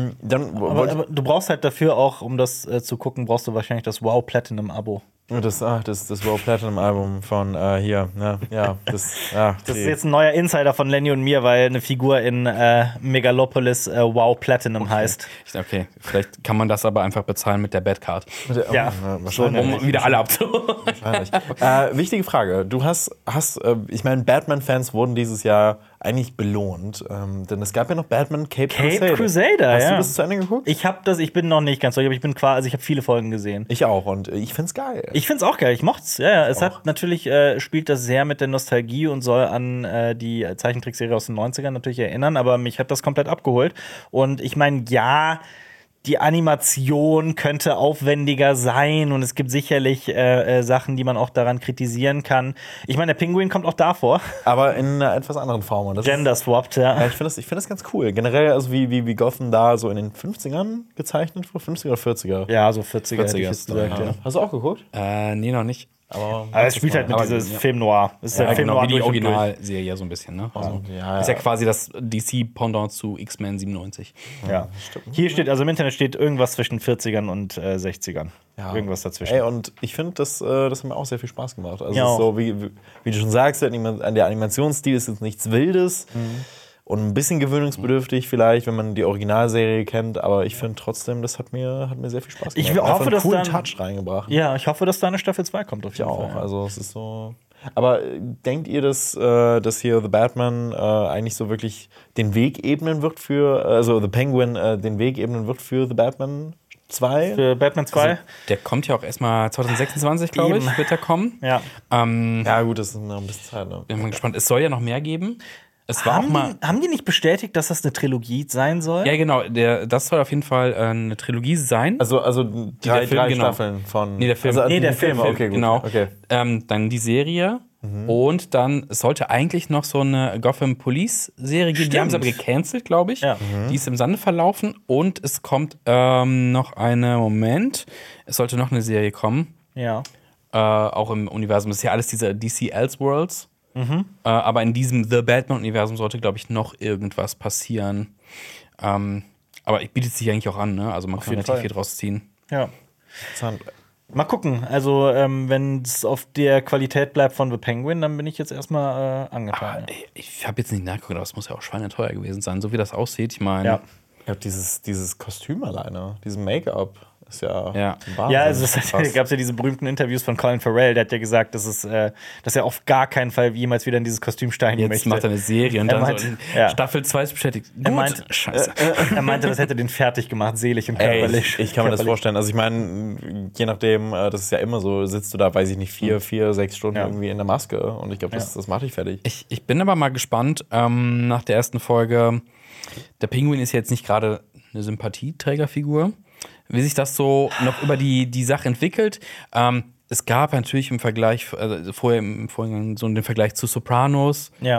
Aber du brauchst halt dafür auch, um das zu gucken, brauchst du wahrscheinlich das Wow Platinum-Abo. das Wow Platinum-Album von hier. Ne? Ja, Das ist jetzt ein neuer Insider von Lenny und mir, weil eine Figur in Megalopolis Wow Platinum heißt. Okay, vielleicht kann man das aber einfach bezahlen mit der Badcard. Ja, wahrscheinlich. Um wieder alle abzuholen. Wahrscheinlich. Wichtige Frage. Du hast ich meine, Batman-Fans wurden dieses Jahr eigentlich belohnt, denn es gab ja noch Batman Cape Crusader. Hast du das zu Ende geguckt? Ich bin noch nicht ganz durch, aber ich habe viele Folgen gesehen. Ich auch und ich find's geil. Ich find's auch geil, ich mocht's. Ja, es hat natürlich spielt das sehr mit der Nostalgie und soll an die Zeichentrickserie aus den 90ern natürlich erinnern, aber mich hat das komplett abgeholt. Und ich meine, ja, die Animation könnte aufwendiger sein und es gibt sicherlich Sachen, die man auch daran kritisieren kann. Ich meine, der Pinguin kommt auch davor. Aber in einer etwas anderen Form. Und das Gender-swapped, ja. Ich find das ganz cool. Generell, also wie Gotham da so in den 50ern gezeichnet wurde. 50er oder 40er? Ja, so 40er. hätte ich jetzt gesagt, ja. Hast du auch geguckt? Nee, noch nicht. Aber es spielt halt mit dieses Film Noir. Es ist Film Genau, Noir wie die durch und durch. Originalserie so ein bisschen, ne? Also, Ja. ist ja quasi das DC-Pendant zu X-Men 97. Ja. Hier steht, also im Internet steht irgendwas zwischen 40ern und 60ern. Ja. Irgendwas dazwischen. Ey, und ich finde, das hat mir auch sehr viel Spaß gemacht. Also, Ja, es ist auch. so, wie du schon sagst, der Animationsstil ist jetzt nichts Wildes und ein bisschen gewöhnungsbedürftig vielleicht, wenn man die Originalserie kennt. Aber ich finde trotzdem, das hat mir sehr viel Spaß gemacht. Ich hoffe, Einfach einen dass coolen dann- Touch reingebracht. Ja, ich hoffe, dass da eine Staffel 2 kommt auf jeden Ich auch. Fall. Also, es ist so. Aber denkt ihr, dass hier The Batman eigentlich so wirklich den Weg ebnen wird also The Penguin den Weg ebnen wird für The Batman 2? Für Batman 2? Also, der kommt ja auch erstmal 2026, glaube ich, wird er kommen. Ja. Ja, gut, das ist noch ein bisschen Zeit. Ne? Bin mal gespannt. Es soll ja noch mehr geben. Es war auch mal. Haben die nicht bestätigt, dass das eine Trilogie sein soll? Ja, genau. Das soll auf jeden Fall eine Trilogie sein. Also drei Film, genau. Staffeln von. Nee, der Film. Also, Nee, der die Filme, Film. okay, gut. Genau. Okay. Dann die Serie. Und dann es sollte eigentlich noch so eine Gotham Police-Serie geben. Die haben sie aber gecancelt, glaube ich. Ja. Die ist im Sande verlaufen. Und es kommt noch Moment. Es sollte noch eine Serie kommen. Ja. Auch im Universum. Das ist ja alles diese DC Elseworlds. Aber in diesem The Batman-Universum sollte, glaube ich, noch irgendwas passieren. Aber ich bietet sich eigentlich auch an, ne? Also man kann jeden relativ Fall. viel draus ziehen. Ja. Interessant. Mal gucken. Also, wenn es auf der Qualität bleibt von The Penguin, dann bin ich jetzt erstmal angetan. Ich habe jetzt nicht nachgeguckt, aber es muss ja auch schweineteuer gewesen sein, so wie das aussieht. Ich meine, Ja. Ich glaube, dieses Kostüm alleine, diesen Make-up ist ja Ja. Wahnsinn. Ja, also es Krass. gab ja diese berühmten Interviews von Colin Farrell, der hat ja gesagt, dass er auf gar keinen Fall jemals wieder in dieses Kostüm steigen jetzt möchte. macht er eine Serie und Er dann meinte, so in ja. Staffel 2 ist bestätigt. Er Gut. meinte, Scheiße. er meinte, das hätte den fertig gemacht, seelisch und körperlich. Ich kann mir das Körperlich. vorstellen. Also ich meine, je nachdem, das ist ja immer so, sitzt du da, weiß ich nicht, 6 Stunden Ja. irgendwie in der Maske und ich glaube, das macht dich fertig. Ich bin aber mal gespannt, nach der ersten Folge. Der Pinguin ist jetzt nicht gerade eine Sympathieträgerfigur. Wie sich das so noch über die Sache entwickelt. Es gab natürlich im Vergleich, also vorher im Vorhinein so den Vergleich zu Sopranos, Ja.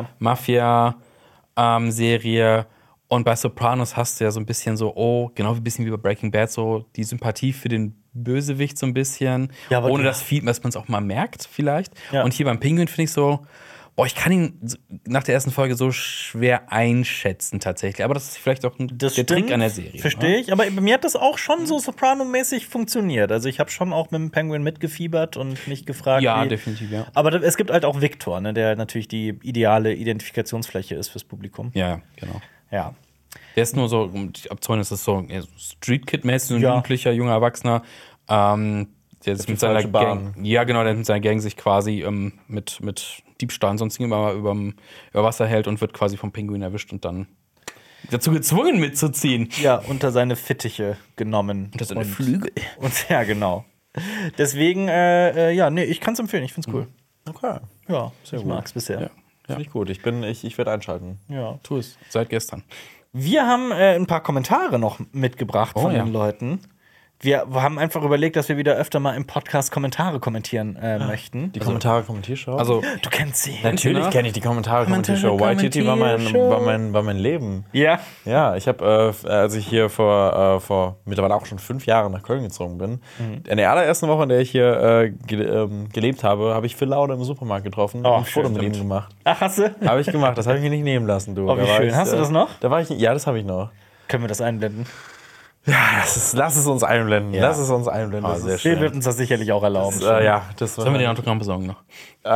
Mafia-Serie. Und bei Sopranos hast du ja so ein bisschen so, genau wie ein bisschen wie bei Breaking Bad, so die Sympathie für den Bösewicht so ein bisschen. Ja, aber ohne die- dass man es auch mal merkt, vielleicht. Ja. Und hier beim Pinguin finde ich so, ich kann ihn nach der ersten Folge so schwer einschätzen tatsächlich. Aber das ist vielleicht auch der Trick an der Serie. Verstehe ich. Aber bei mir hat das auch schon so Soprano-mäßig funktioniert. Also ich habe schon auch mit dem Penguin mitgefiebert und mich gefragt, Ja, wie. definitiv, ja. Aber es gibt halt auch Victor, ne, der natürlich die ideale Identifikationsfläche ist fürs Publikum. Ja, genau. Ja. Der ist nur so, um dich abzuholen, ist das so Street-Kid-mäßig, so ein Ja. Jugendlicher, junger Erwachsener. Der ist mit seiner falsche Bahn. Gang, ja genau, der mit seiner Gang sich quasi mit Diebstahl und sonst immer über Wasser hält und wird quasi vom Pinguin erwischt und dann dazu gezwungen mitzuziehen. Ja, unter seine Fittiche genommen. Das sind Flügel. Und ja, genau. Deswegen, ich kann es empfehlen. Ich finde es cool. Okay. Ja, ich mag's bisher. Ja. Finde ich gut. Ich werde einschalten. Ja. Tu es. Seit gestern. Wir haben ein paar Kommentare noch mitgebracht von ja. den Leuten. Wir haben einfach überlegt, dass wir wieder öfter mal im Podcast Kommentare kommentieren möchten. Die Kommentare-Kommentiershow? Also, Du kennst sie. natürlich kenne ich die Kommentare-Kommentiershow. YTT war mein Leben. Ja. Ja, ich habe, als ich hier vor mittlerweile auch schon 5 Jahren nach Köln gezogen bin, in der allerersten Woche, in der ich hier gelebt habe, habe ich Phil Laude im Supermarkt getroffen und ein Foto mit ihm gemacht. Ach, hast du? Habe ich gemacht, das habe ich mir nicht nehmen lassen, du. Oh, wie Da war schön. ich, Hast du das noch? Da war ich, ja, das habe ich noch. Können wir das einblenden? Lass es uns einblenden. Ja. Lass es uns einblenden. Das sehr ist, Phil wird uns das sicherlich auch erlauben. das sollen wir den Autogramm besorgen noch?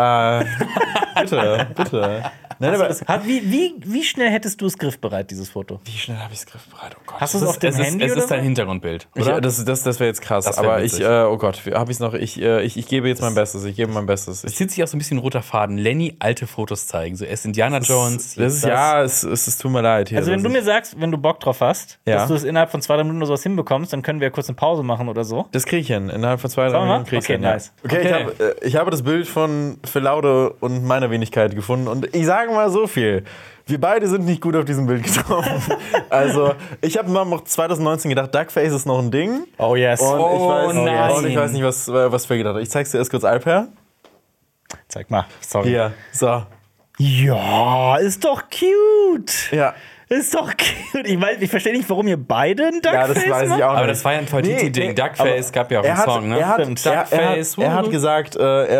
bitte. Nein, aber Wie schnell hättest du es griffbereit, dieses Foto? wie schnell habe ich es griffbereit? Oh Gott. Hast du es auf dem Handy Es oder ist dein so? Hintergrundbild, Ja, oder? das wäre jetzt krass. Das wär Aber witzig. oh Gott, habe ich es noch? Ich gebe jetzt mein Bestes. Ich gebe mein Bestes. Es zieht sich auch so ein bisschen ein roter Faden. Lenny alte Fotos zeigen. So erst Indiana Jones. Das ist, es tut mir leid. Hier, Also, wenn dass du ich- mir sagst, wenn du Bock drauf hast, Ja. dass du es innerhalb von 2 Minuten oder sowas hinbekommst, dann können wir ja kurz eine Pause machen oder so. Das kriege ich hin. Innerhalb von 2, 3 Sollen wir? Minuten kriege ich Okay, hin. Ja. nice. Okay, Okay. ich habe das Bild von Phil Laude und meiner Wenigkeit gefunden. Und ich sage mal so viel. Wir beide sind nicht gut auf diesem Bild getroffen. Also, ich habe mal noch 2019 gedacht, Duckface ist noch ein Ding. Oh yes. Und, nein. ich weiß nicht, was Phil gedacht hat. Ich zeig's dir erst kurz, Alper. Zeig mal. Sorry. Hier, so. Ja, ist doch cute. Ja. Ist doch cute. Ich verstehe nicht, warum ihr beide ein Ja, Duckface das weiß ich macht. auch nicht. Aber das war ja ein Waititi-Ding. Nee, Duckface aber gab ja auch einen Song, ne? Er hat Duckface. gesagt,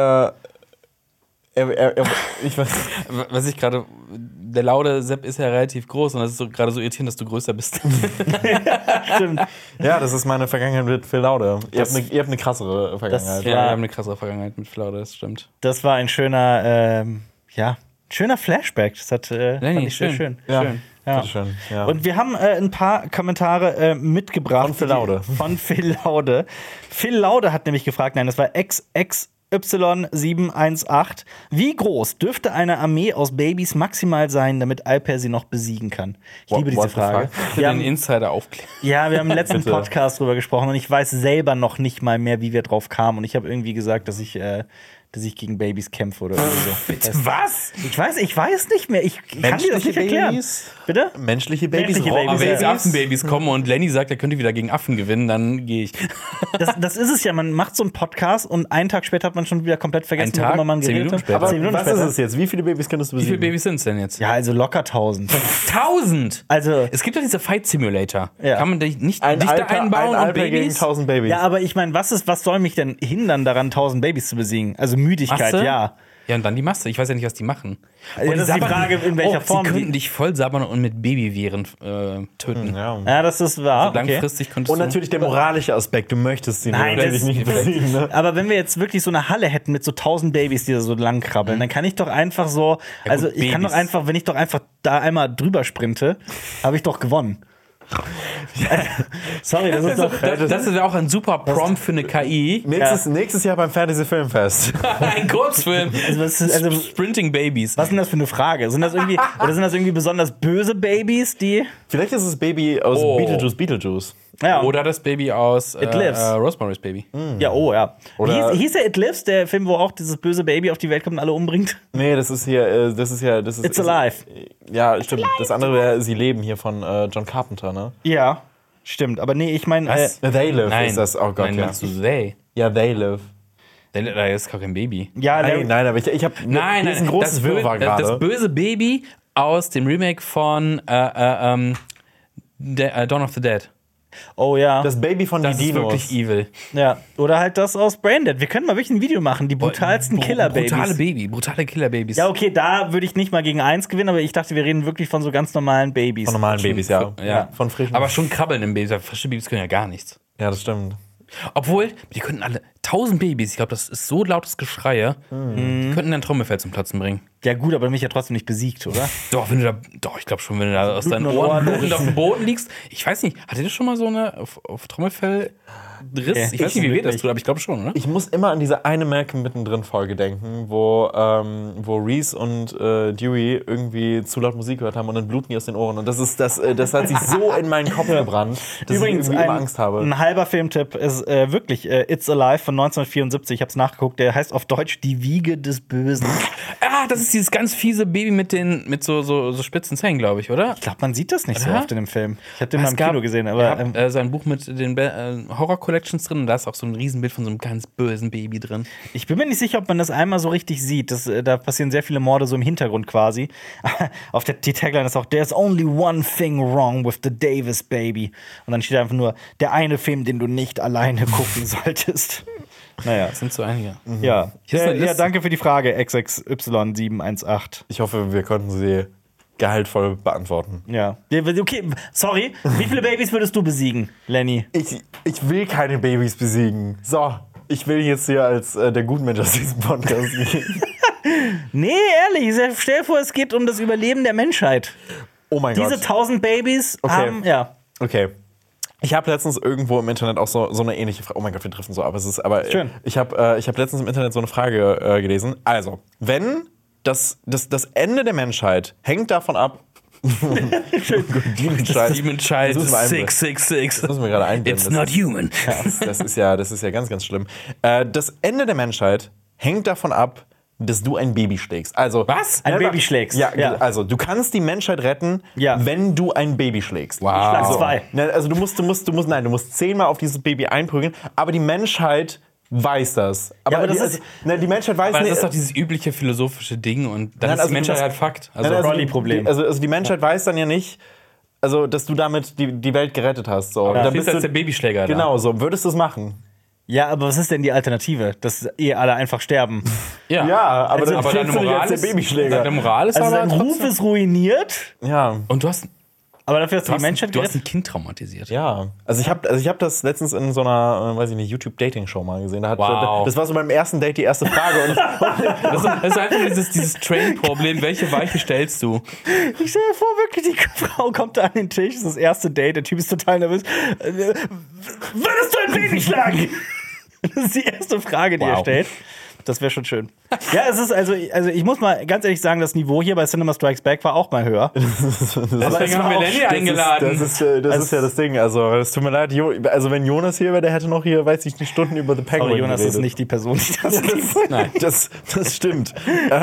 ich weiß, Was ich gerade. Der Laude Sepp ist ja relativ groß und das ist so, gerade so irritierend, dass du größer bist. Stimmt. ja, das ist meine Vergangenheit mit Phil Laude. Ihr habt eine krassere Vergangenheit. Ja, wir haben eine krassere Vergangenheit mit Laude, das stimmt. Das war ein schöner, schöner Flashback. Das hat fand ich sehr schön. Ja. Schön. Ja. Bitteschön, ja. Und wir haben ein paar Kommentare mitgebracht. Von Phil Laude. Von Phil Laude. Phil Laude hat nämlich gefragt, nein, das war XY718. Wie groß dürfte eine Armee aus Babys maximal sein, damit Alper sie noch besiegen kann? Ich liebe diese what the Frage. fuck? Wir Den haben, Insider aufklären. ja, wir haben im letzten Bitte. Podcast drüber gesprochen und ich weiß selber noch nicht mal mehr, wie wir drauf kamen. Und ich habe irgendwie gesagt, dass ich gegen Babys kämpfe oder irgendwie so. Was? Ich weiß nicht mehr. Ich kann dir das nicht erklären. Babys? Bitte? Menschliche Babys? Menschliche Babys, Aber wenn jetzt ja. Affenbabys kommen und Lenny sagt, er könnte wieder gegen Affen gewinnen, dann gehe ich. Das ist es ja. Man macht so einen Podcast und einen Tag später hat man schon wieder komplett vergessen, Ein Tag, worüber man 10 geredet Minuten hat. später. Aber 10 Minuten was später. ist es jetzt? Wie viele Babys könntest du Wie besiegen? viele Babys sind es denn jetzt? Ja, also locker 1000. 1000! Also, Es gibt doch diese Fight Simulator. Ja. Kann man dich nicht Ein Dichter Alper, einbauen ein und Alper gegen Babys? 1000 Babys. ja, aber ich meine, was soll mich denn hindern, daran 1000 Babys zu besiegen? Also Müdigkeit, Masse? ja. Ja, und dann die Masse. Ich weiß ja nicht, was die machen. Ja, das ist die Frage, in welcher Form Sie die- könnten dich voll sabbern und mit Babywehren töten. Ja. Ja, das ist wahr. Okay. Langfristig könntest Und natürlich der moralische Aspekt. Du möchtest sie Nein, natürlich das- nicht besiegen. Ne? Aber wenn wir jetzt wirklich so eine Halle hätten mit so 1000 Babys, die da so lang krabbeln, dann kann ich doch einfach so, also ich kann doch Babys. einfach, wenn ich doch einfach da einmal drüber sprinte, habe ich doch gewonnen. Sorry, das ist doch. Das wäre auch ein super Prompt für eine KI. Nächstes Jahr beim Fantasy Filmfest. Ein Kurzfilm. Also, Sprinting Babies. was ist denn das für eine Frage? Sind das irgendwie besonders böse Babys, die. Vielleicht ist es Baby aus Oh. Beetlejuice. Ja, Oder das Baby aus It Lives. Rosemary's Baby. ja, oh ja. Oder- Hieß der It Lives, der Film, wo auch dieses böse Baby auf die Welt kommt und alle umbringt? Nee, das ist hier, It's Alive. Ja, stimmt. Das andere wäre Sie leben hier von John Carpenter, ne? Ja, stimmt. Aber nee, ich meine. Was? They Live Nein. ist das. Oh Gott, Nein, ja. meinst du they? Ja, They Live. Da ist gar kein Baby. Ja, Nein, aber ich habe Nein, hier ist ein großes Wirrwarr das gerade. böse Baby aus dem Remake von Dawn of the Dead. Oh ja. Das Baby von Das die ist Dinos. wirklich evil. Ja, oder halt das aus Braindead. Wir können mal wirklich ein Video machen, die brutalsten Killer-Babys. Brutale Killer-Babys. Ja, okay, da würde ich nicht mal gegen 1 gewinnen, aber ich dachte, wir reden wirklich von so ganz normalen Babys. Von normalen Babys, ja. Ja. Von frischen. Aber schon krabbeln im Baby. Frische Babys können ja gar nichts. Ja, das stimmt. Obwohl, die könnten alle 1000 Babys, ich glaube, das ist so lautes Geschreie, die könnten dein Trommelfell zum Platzen bringen. Ja, gut, aber mich ja trotzdem nicht besiegt, oder? Doch, ich glaube schon, wenn du da aus deinen Bluten Ohren und Ohren. blutend auf dem Boden liegst. Ich weiß nicht, hattet ihr schon mal so eine auf Trommelfell Riss? Nee, Ich weiß nicht, wie weh das wirklich. tut, aber ich glaube schon, oder? Ich muss immer an diese eine Malcolm mittendrin Folge denken, wo Reese und Dewey irgendwie zu laut Musik gehört haben und dann bluten die aus den Ohren. Und das hat sich so in meinen Kopf gebrannt, dass Übrigens, ich irgendwie immer Angst habe. ein halber Filmtipp ist wirklich It's Alive von 1974. Ich habe es nachgeguckt. Der heißt auf Deutsch Die Wiege des Bösen. Ah, das ist dieses ganz fiese Baby mit so spitzen Zähnen, glaube ich, oder? Ich glaube, man sieht das nicht so Oder? oft in dem Film. Ich habe den mal Es im gab- Kino gesehen, ich aber hab, sein Buch mit den Horror-Collections drin und da ist auch so ein Riesenbild von so einem ganz bösen Baby drin. ich bin mir nicht sicher, ob man das einmal so richtig sieht. Da passieren sehr viele Morde so im Hintergrund quasi. Auf die Tagline ist auch There's only one thing wrong with the Davis Baby. Und dann steht einfach nur der eine Film, den du nicht alleine gucken solltest. Naja. Das sind so einige. Ja. Hier ist eine Ja, Liste. danke für die Frage, XXY718. Ich hoffe, wir konnten sie gehaltvoll beantworten. Ja. Okay, sorry. Wie viele Babys würdest du besiegen, Lenny? Ich will keine Babys besiegen. So, ich will jetzt hier als der Gutmensch aus diesem Podcast gehen. Nee, ehrlich. Stell dir vor, es geht um das Überleben der Menschheit. Oh mein Diese Gott. 1000 Babys Okay. haben, ja. Okay. Ich habe letztens irgendwo im Internet auch so eine ähnliche Frage. Oh mein Gott, wir driften so ab. Schön. Ich habe letztens im Internet so eine Frage gelesen. Also, wenn das Ende der Menschheit hängt davon ab. Menschheit. Demon Child Das müssen wir einblenden. 666. Das müssen wir gerade einblenden. It's not human. Das ist ja ganz, ganz schlimm. Das Ende der Menschheit hängt davon ab, dass du ein Baby schlägst. Also, Was? Ein Baby schlägst. Ja, Ja. also du kannst die Menschheit retten, Ja. wenn du ein Baby schlägst. Wow. Schlag Also, 2. Ne, also du musst 10-mal auf dieses Baby einprügeln, aber die Menschheit weiß das. aber das die, ist- die Menschheit weiß Aber das nicht. ist doch dieses übliche philosophische Ding und dann Nein, ist also die Menschheit das- halt Fakt. Also, Nein, Rolli-Problem. Also die Menschheit weiß dann ja nicht, also dass du damit die Welt gerettet hast. So. Und du dann bist bist als der Babyschläger da. Genau, so. Würdest du es machen? Ja, aber was ist denn die Alternative? Dass alle einfach sterben. Ja, aber dann aber zählst deine du nicht Moral als der ist, Babyschläger. deine Moral ist Also aber dein Ruf trotzdem... ist ruiniert, Ja. Und du hast aber dafür hast du die Menschheit du hast gerettet. ein Kind traumatisiert. Ja, also ich hab das letztens in so einer, weiß ich nicht, YouTube-Dating-Show mal gesehen. Wow. Das war so beim ersten Date die erste Frage. Und Das ist einfach dieses Train-Problem. Welche Weiche stellst du? Ich stell dir vor, wirklich, die Frau kommt da an den Tisch, das ist das erste Date, der Typ ist total nervös. Würdest du ein Baby schlagen? Das ist die erste Frage, die er Wow. stellt. Das wäre schon schön. Ja, es ist also ich muss mal ganz ehrlich sagen, das Niveau hier bei Cinema Strikes Back war auch mal höher. Deswegen haben wir Lenny eingeladen. Das ist ja das Ding. Also, es tut mir leid. Also, wenn Jonas hier wäre, der hätte noch hier, weiß ich nicht, Stunden über The Penguin Jonas geredet. ist nicht die Person, die das liebt. Nein. Das stimmt.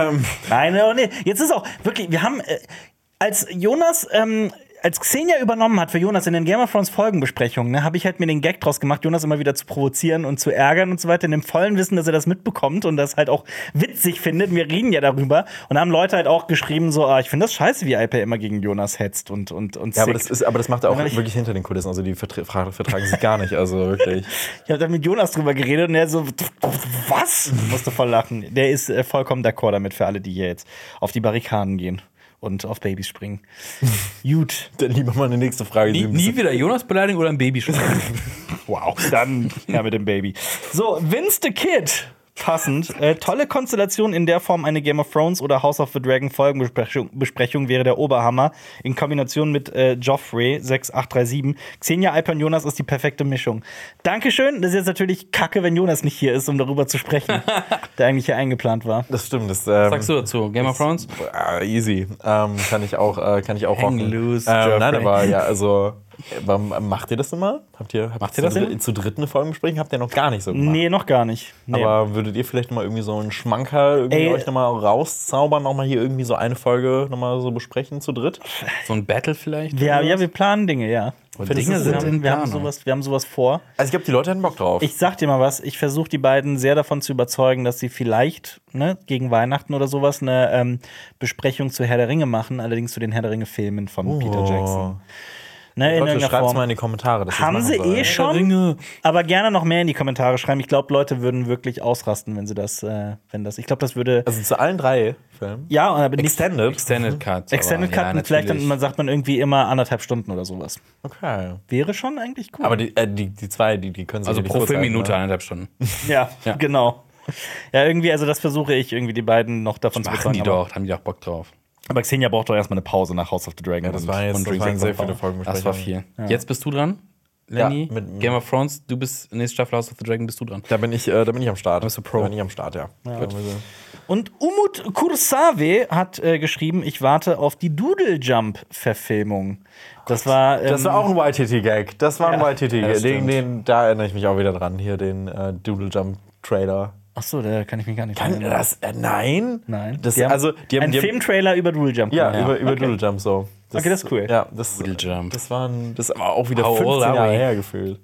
Nein, nee. Jetzt ist auch wirklich, wir haben, als Jonas, als Xenia übernommen hat für Jonas in den Game of Thrones Folgenbesprechungen, ne, habe ich halt mir den Gag draus gemacht, Jonas immer wieder zu provozieren und zu ärgern und so weiter, in dem vollen Wissen, dass er das mitbekommt und das halt auch witzig findet. Wir reden ja darüber und haben Leute halt auch geschrieben, so, ich finde das scheiße, wie Alper immer gegen Jonas hetzt und Ja, aber das macht er auch wirklich hinter den Kulissen. Also die vertragen sich gar nicht. Also wirklich. Ich habe da mit Jonas drüber geredet und er so, was? Musste voll lachen. Der ist vollkommen d'accord damit für alle, die hier jetzt auf die Barrikaden gehen und auf Babys springen. Gut. Dann lieber mal eine nächste Frage. Nie wieder Jonas beleidigen oder ein Baby schlagen. Wow, dann ja mit dem Baby. So, Vince the Kid. Passend. Tolle Konstellation in der Form eine Game of Thrones oder House of the Dragon Folgenbesprechung wäre der Oberhammer. In Kombination mit Joffrey 6837. Xenia, Alper und Jonas ist die perfekte Mischung. Dankeschön. Das ist jetzt natürlich kacke, wenn Jonas nicht hier ist, um darüber zu sprechen, der eigentlich hier eingeplant war. Das stimmt. Was sagst du dazu? Game of Thrones? Easy. Kann ich auch Hang rocken. loose, Nein, aber ja, also macht ihr das denn mal? Macht ihr das denn? zu dritt eine Folgenbesprechung? Habt ihr noch gar nicht so gemacht? Nee, noch gar nicht. Nee. Aber würdet ihr vielleicht noch mal irgendwie so einen Schmankerl euch noch mal rauszaubern, noch mal hier irgendwie so eine Folge noch mal so besprechen zu dritt? So ein Battle vielleicht? ja, wir planen Dinge, ja. Dinge sind in wir haben sowas vor. Also ich glaube, die Leute hätten Bock drauf. Ich sag dir mal was, ich versuche die beiden sehr davon zu überzeugen, dass sie vielleicht gegen Weihnachten oder sowas eine Besprechung zu Herr der Ringe machen, allerdings zu den Herr der Ringe-Filmen von Peter Jackson. Ne, in Leute, irgendeiner schreibt's Form. mal in die Kommentare. Dass Haben sie machen eh sollen. schon, aber gerne noch mehr in die Kommentare schreiben. Ich glaube, Leute würden wirklich ausrasten, wenn sie das, ich glaube, das würde. Also zu allen 3 Filmen? Ja, aber nicht Extended Cut. Extended Cut und vielleicht dann sagt man irgendwie immer 1,5 Stunden oder sowas. Okay. Wäre schon eigentlich cool. Aber die 2, die können sich Also nicht pro kurz halten, Filmminute ne? 1,5 Stunden. ja, genau. Ja, irgendwie, also das versuche ich irgendwie die beiden noch davon zu Machen die aber- doch, haben die auch Bock drauf. Aber Xenia braucht doch erstmal eine Pause nach House of the Dragon. Ja, das waren sehr viele Folgen. Das war viel. Jetzt bist du dran, Lenny. Ja, mit- Game of Thrones, du bist nächste Staffel House of the Dragon, bist du dran. Da bin ich am Start. bist du Pro. Da bin ich am Start, ja. Gut. Und Umut Kursave hat geschrieben, ich warte auf die Doodle Jump-Verfilmung. Das war auch ein YTT-Gag. Das war ein Ja, YTT-Gag. Da erinnere ich mich auch wieder dran. Hier den Doodle Jump-Trailer. Achso, da kann ich mich gar nicht dran erinnern. Nein? Nein. Das, Die haben die haben einen Filmtrailer über Doodle Jump. Ja, gemacht. über Doodle Jump so. Okay, das ist cool. Ja, das, Doodle Jump. das war auch wieder How 15 old are Jahre we? her gefühlt.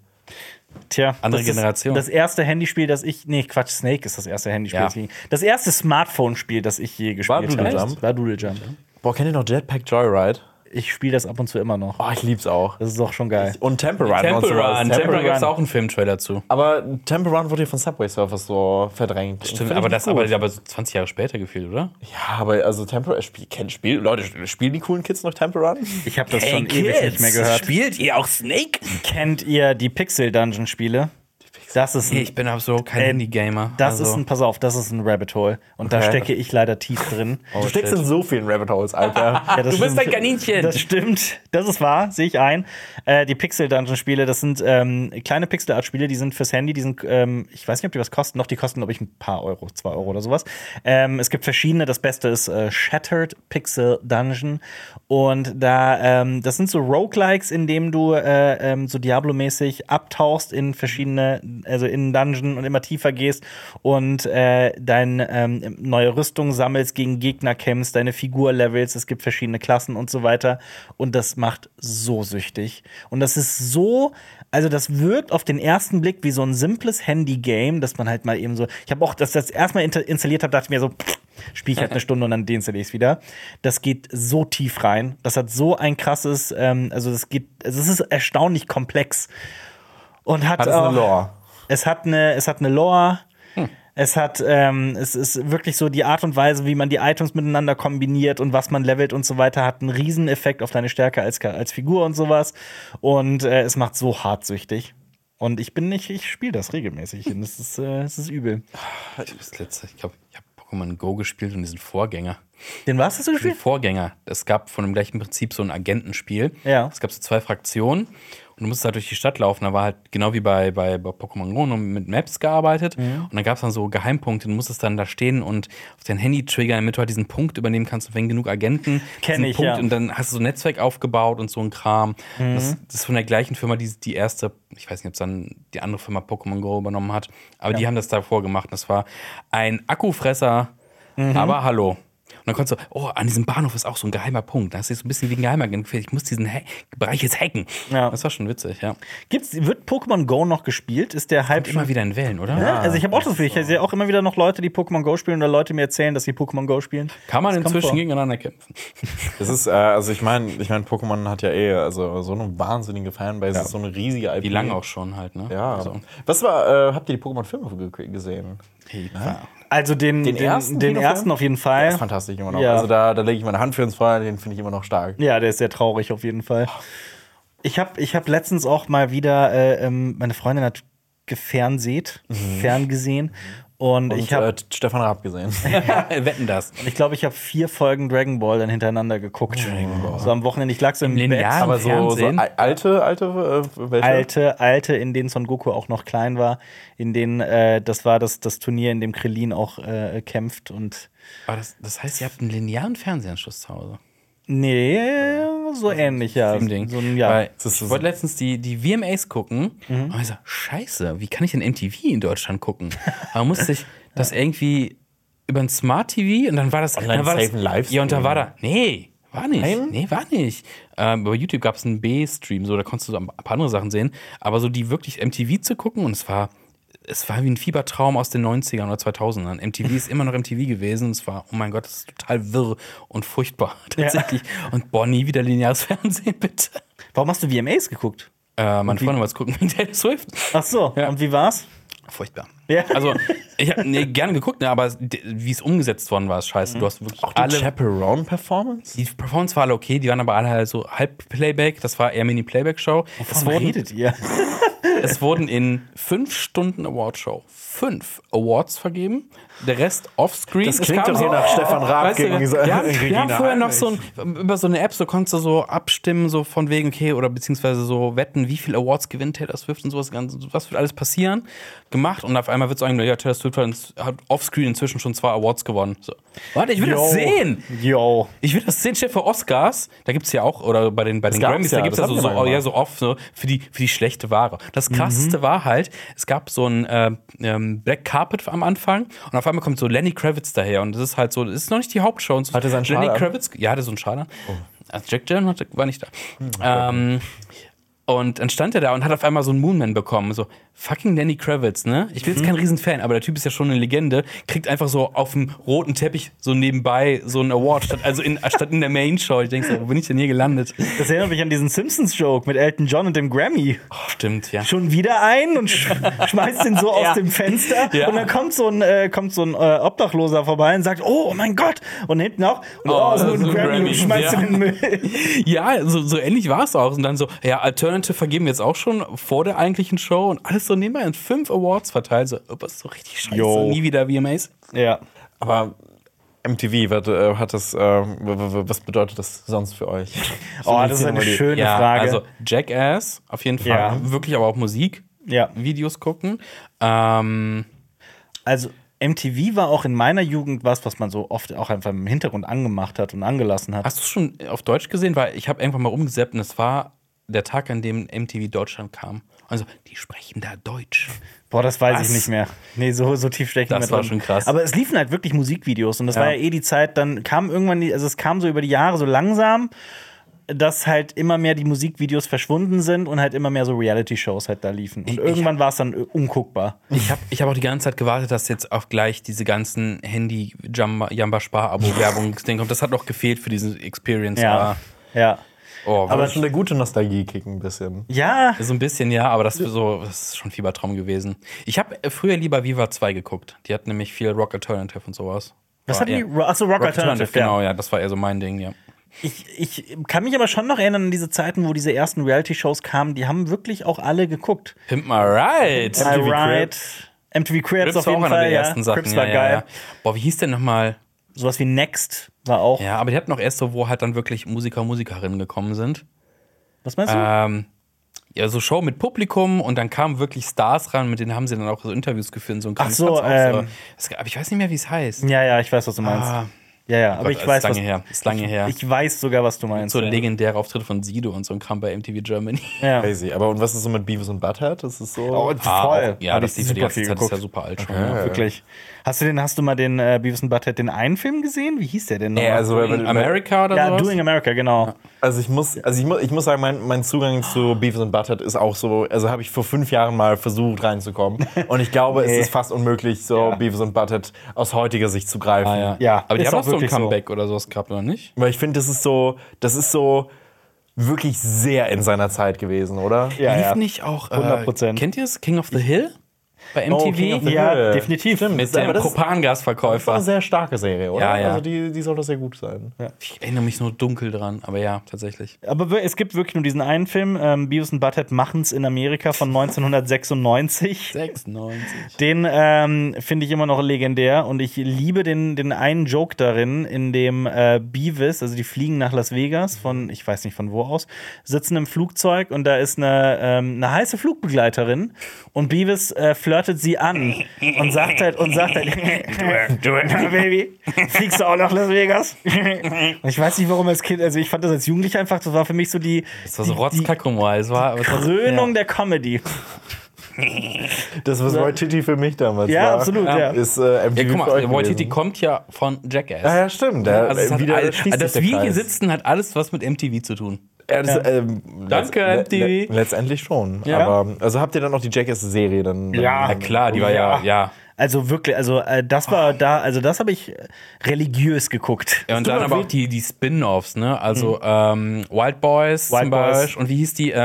Tja, Andere das ist Generation. Das erste Handyspiel, das ich. Nee, Quatsch, Snake ist das erste Handyspiel. Ja. Das ich- Das erste Smartphone-Spiel, das ich je gespielt Doodle habe. Jump? War Doodle Jump. Boah, kennt ihr noch Jetpack Joyride? Ich spiele das ab und zu immer noch. Oh, ich lieb's auch. Das ist doch schon geil. Und Temple Run. Temple und sowas. Run. Temple Temple Run gab es Run. auch einen Filmtrailer zu. Aber Temple Run wurde ja von Subway Surfers so verdrängt. Stimmt, Find ich aber nicht das gut. aber so 20 Jahre später gefühlt, oder? Ja, aber also Temple Leute, spielen die coolen Kids noch Temple Run? Ich habe das schon ewig nicht mehr gehört. Spielt ihr auch Snake? Kennt ihr die Pixel-Dungeon-Spiele? Das ist Nee, ein, ich bin absolut kein Handy-Gamer. das ist ein, pass auf, das ist ein Rabbit Hole. Und da Okay. stecke ich leider tief drin. Du steckst in so vielen Rabbit Holes, Alter. Ja, das Du bist stimmt. ein Kaninchen. Das stimmt. Das ist wahr, sehe ich ein. Die Pixel-Dungeon-Spiele, das sind kleine Pixel-Art-Spiele, die sind fürs Handy, die sind, ich weiß nicht, ob die was kosten, doch, die kosten, glaube ich, ein paar Euro, 2 Euro oder sowas. Es gibt verschiedene, das Beste ist Shattered Pixel Dungeon. Und da, das sind so Roguelikes, in dem du so Diablo-mäßig abtauchst in verschiedene, also in Dungeon und immer tiefer gehst und deine neue Rüstung sammelst, gegen Gegner kämpfst, deine Figur levelst, es gibt verschiedene Klassen und so weiter. Und das macht so süchtig. Und das ist so, also das wirkt auf den ersten Blick wie so ein simples Handy-Game, dass man halt mal eben so, ich habe auch, dass ich das erstmal installiert habe, dachte ich mir so, spiele ich halt eine Stunde und dann deinstalliere ich es wieder. Das geht so tief rein. Das hat so ein krasses, also es ist erstaunlich komplex. Und hat Hat es auch, eine Lore? es hat eine Lore. Es ist wirklich so die Art und Weise, wie man die Items miteinander kombiniert und was man levelt und so weiter, hat einen riesen Effekt auf deine Stärke als Figur und sowas. Und es macht so hartsüchtig. Und ich spiele das regelmäßig. Und es ist übel. Ich glaube, ich habe Pokémon Go gespielt und diesen Vorgänger. Den was hast du Den gespielt? Vorgänger. Es gab von dem gleichen Prinzip so ein Agentenspiel. Ja. Es gab so 2 Fraktionen und du musstest halt durch die Stadt laufen. Da war halt genau wie bei Pokémon Go nur mit Maps gearbeitet. Und dann gab es dann so Geheimpunkte. Du musstest dann da stehen und auf dein Handy triggern, damit du halt diesen Punkt übernehmen kannst. Und wenn genug Agenten Kenn ich, Punkt, ja. und dann hast du so ein Netzwerk aufgebaut und so ein Kram. Das ist von der gleichen Firma, die erste, ich weiß nicht, ob es dann die andere Firma Pokémon Go übernommen hat, aber die haben das davor gemacht. Das war ein Akkufresser, aber hallo. Und dann konntest du, an diesem Bahnhof ist auch so ein geheimer Punkt. Da ist so ein bisschen wie ein Geheimagent. Ich muss diesen Bereich jetzt hacken. Ja. Das war schon witzig, ja. Wird Pokémon Go noch gespielt? Ist der Hype Immer wieder in Wellen, oder? Ja, also ich habe auch das Gefühl, ich sehe auch immer wieder noch Leute, die Pokémon Go spielen oder Leute mir erzählen, dass sie Pokémon Go spielen. Kann man Das kommt inzwischen vor. gegeneinander kämpfen. Das ist, also ich meine, Pokémon hat ja also so eine wahnsinnige Fanbase, das ist so eine riesige IP. Wie lange auch schon halt, ne? Ja. Also, Habt ihr die Pokémon-Filme gesehen? Also den ersten den Kinofilm? ersten auf jeden Der Fall. ist fantastisch immer noch. Ja. Also da lege ich meine Hand für ins Feuer, den finde ich immer noch stark. Ja, der ist sehr traurig auf jeden Fall. Ich hab letztens auch mal wieder, meine Freundin hat ferngesehen. Und ich habe, Stefan Raab gesehen. wetten das. ich glaube, ich habe 4 Folgen Dragon Ball dann hintereinander geguckt. So am Wochenende. Ich lag so im Bett. Linear? Aber so Fernsehen? alte welche? Alte, in denen Son Goku auch noch klein war, in denen, das war das Turnier, in dem Krillin auch kämpft und Aber das heißt, ihr habt einen linearen Fernsehanschluss zu Hause. nee, so ähnlich, ja. Stream-Ding. So ein, ja. Weil Das ist ich so- wollte letztens die VMAs gucken und ich so, scheiße, wie kann ich denn MTV in Deutschland gucken? Aber musste ich das irgendwie über ein Smart TV und dann war das Online dann war das, safe ein Livestream. ja, und da war da, nee, war nicht. Nein? Nee, war nicht. Bei YouTube gab es einen B-Stream, so, da konntest du so ein paar andere Sachen sehen. Aber so die wirklich MTV zu gucken und es war wie ein Fiebertraum aus den 90ern oder 2000ern. MTV ist immer noch MTV gewesen. Es war, oh mein Gott, das ist total wirr und furchtbar, tatsächlich. Und nie wieder lineares Fernsehen, bitte. Warum hast du VMAs geguckt? Meine Freundin wollte es gucken wegen Taylor Swift. Ach so, Ja. und wie war's? Furchtbar. Ja. Also, ich habe gerne geguckt, ne, aber wie es umgesetzt worden war, ist scheiße. Du hast wirklich Auch die Chaperone-Performance? Die Performance war alle okay, die waren aber alle halt so Halb-Playback, das war eher Mini-Playback-Show. Wovon redet ihr? Es wurden in 5 Stunden Awardshow 5 Awards vergeben, der Rest offscreen. Das klingt doch hier nach Stefan Raab Weißt du, gegen wir haben vorher noch Heinrich. über so eine App, so konntest du so abstimmen, so von wegen, okay, oder beziehungsweise so wetten, wie viele Awards gewinnt Taylor Swift und sowas, was wird alles passieren, gemacht und auf einmal wird so eigentlich, ja, Taylor Swift hat offscreen inzwischen schon 2 Awards gewonnen. So. Warte, ich will das sehen! Yo. Ich will das sehen, Chef für Oscars, da gibt's ja auch, oder bei den gab's Grammys, da ja, gibt's das ja haben wir mal gemacht. so oft so für die schlechte Ware. Das krasseste war halt, es gab so ein Black Carpet am Anfang und auf einmal kommt so Lenny Kravitz daher und das ist halt so, das ist noch nicht die Hauptshow. Und so, Hatte er seinen Lenny Schal an? Kravitz, ja, hatte so einen Schal an. Also Jack Gyllenhaal war nicht da. Und dann stand er da und hat auf einmal so einen Moonman bekommen. So, fucking Lenny Kravitz, ne? Ich bin jetzt kein Riesenfan, aber der Typ ist ja schon eine Legende. Kriegt einfach so auf dem roten Teppich so nebenbei so einen Award, statt in der Main-Show. Ich denke so, wo bin ich denn hier gelandet? Das erinnert mich an diesen Simpsons-Joke mit Elton John und dem Grammy. Stimmt, ja. Schon wieder ein und schmeißt den so aus dem Fenster. Ja. Und dann kommt so ein Obdachloser vorbei und sagt, oh mein Gott. Und hinten auch, und so ein Grammy und schmeißt ja. in den Müll. Ja, so ähnlich war es auch. Und dann so, ja, Alternative vergeben wir jetzt auch schon vor der eigentlichen Show und alles so nebenbei in 5 Awards verteilt. So, das ist so richtig scheiße. Jo. Nie wieder VMAs. Ja. Aber MTV, was bedeutet das sonst für euch? Oh, das ist eine schöne Ja, Frage. also Jackass auf jeden Fall. Ja. Wirklich aber auch Musikvideos Ja. gucken. Also MTV war auch in meiner Jugend was man so oft auch einfach im Hintergrund angemacht hat und angelassen hat. Hast du es schon auf Deutsch gesehen? Weil ich habe irgendwann mal rumgesappt und es war der Tag, an dem MTV Deutschland kam. Also, die sprechen da Deutsch. Boah, das weiß Was? ich nicht mehr. Nee, so tief stecken wir Das war drin. schon krass. Aber es liefen halt wirklich Musikvideos und das war ja die Zeit, dann kam irgendwann, es kam so über die Jahre so langsam, dass halt immer mehr die Musikvideos verschwunden sind und halt immer mehr so Reality-Shows halt da liefen. Und irgendwann war es dann unguckbar. Ich hab auch die ganze Zeit gewartet, dass jetzt auch gleich diese ganzen Handy-Jamba-Spar-Abo-Werbung kommt. Das hat noch gefehlt für diese Experience. Ja. Oh, Aber schon eine gute Nostalgie-Kick ein bisschen. Ja. so ein bisschen, ja, aber das ist schon Fiebertraum gewesen. Ich habe früher lieber Viva 2 geguckt. Die hat nämlich viel Rock Alternative und sowas. Was War hatten die? eher- Achso, Rock Alternative, genau, ja, das war eher so mein Ding, ja. Ich kann mich aber schon noch erinnern an diese Zeiten, wo diese ersten Reality-Shows kamen. Die haben wirklich auch alle geguckt. Pimp My Ride. Alright. MTV Cribs auf war jeden auch einer Fall. der ersten Sachen. Cribs war geil. Boah, wie hieß denn nochmal? Sowas wie Next war auch. Ja, aber die hatten noch erst so, wo halt dann wirklich Musiker und Musikerinnen gekommen sind. Was meinst du? Ja, so Show mit Publikum und dann kamen wirklich Stars ran, mit denen haben sie dann auch so Interviews geführt. So ein Ach so, aber ich weiß nicht mehr, wie es heißt. Ja, ich weiß, was du meinst. Ja, aber Gott, ich weiß, ist lange her. Ich weiß sogar, was du meinst. So legendäre Auftritte von Sido und so ein Kram bei MTV Germany. Ja. Crazy. Aber und was ist so mit Beavis und Butthead? Das ist so. Voll. Ja, Hab das ich lief die super ganze viel Zeit, das ist ja geguckt. super alt schon. Ja, wirklich. Hast du mal den Beavis und Butthead, den einen Film gesehen? Wie hieß der denn nochmal? Also, In America oder ja, sowas? Doing America, genau. Also ich muss sagen, mein Zugang zu Beavis und Butthead ist auch so, also habe ich vor 5 Jahren mal versucht reinzukommen. Und ich glaube, es ist fast unmöglich, so Beavis und Butthead aus heutiger Sicht zu greifen. Ja, aber die ist haben auch auch so ein wirklich so. Comeback oder sowas gehabt, oder nicht? Weil ich finde, das ist so wirklich sehr in seiner Zeit gewesen, oder? Ja, Lief ja. nicht auch 100%. Kennt ihr es? King of the Hill? Bei MTV? King of the Ja, Hill. definitiv. Stimmt, Mit dem aber das ist eine Propangasverkäufer. sehr starke Serie, oder? Ja, ja. Also die soll doch sehr gut sein. Ich erinnere mich nur dunkel dran, aber ja, tatsächlich. Aber es gibt wirklich nur diesen einen Film, Beavis und Butthead machen's in Amerika von 1996. 96. Den finde ich immer noch legendär und ich liebe den einen Joke darin, in dem Beavis, also die fliegen nach Las Vegas von, ich weiß nicht von wo aus, sitzen im Flugzeug und da ist eine heiße Flugbegleiterin und Beavis flirtet sie an und sagt halt, du Baby, fliegst du auch nach Las Vegas? Und ich weiß nicht, warum als Kind, also ich fand das als Jugendlicher einfach, das war für mich so die Das war so Rotzkackummal. Es war Krönung der Comedy. Das, was Waititi für mich damals Ja, war, absolut, ja. ist Ja, MTV guck für euch mal, Waititi gewesen. kommt ja von Jackass. Ja, stimmt. Der, Also es hat wieder alles, schließt dass sich wir der hier Kreis. sitzen, hat alles was mit MTV zu tun. Ja, das, Danke, MTV. Letztendlich schon. Ja. Aber also habt ihr dann noch die Jackass-Serie dann? Ja. Ja, klar, die war ja. Also wirklich, das war da, also das habe ich religiös geguckt. Ja, und dann aber auch die Spin-Offs, ne? Also Wild Boys Wild zum Boys. Beispiel. Und wie hieß die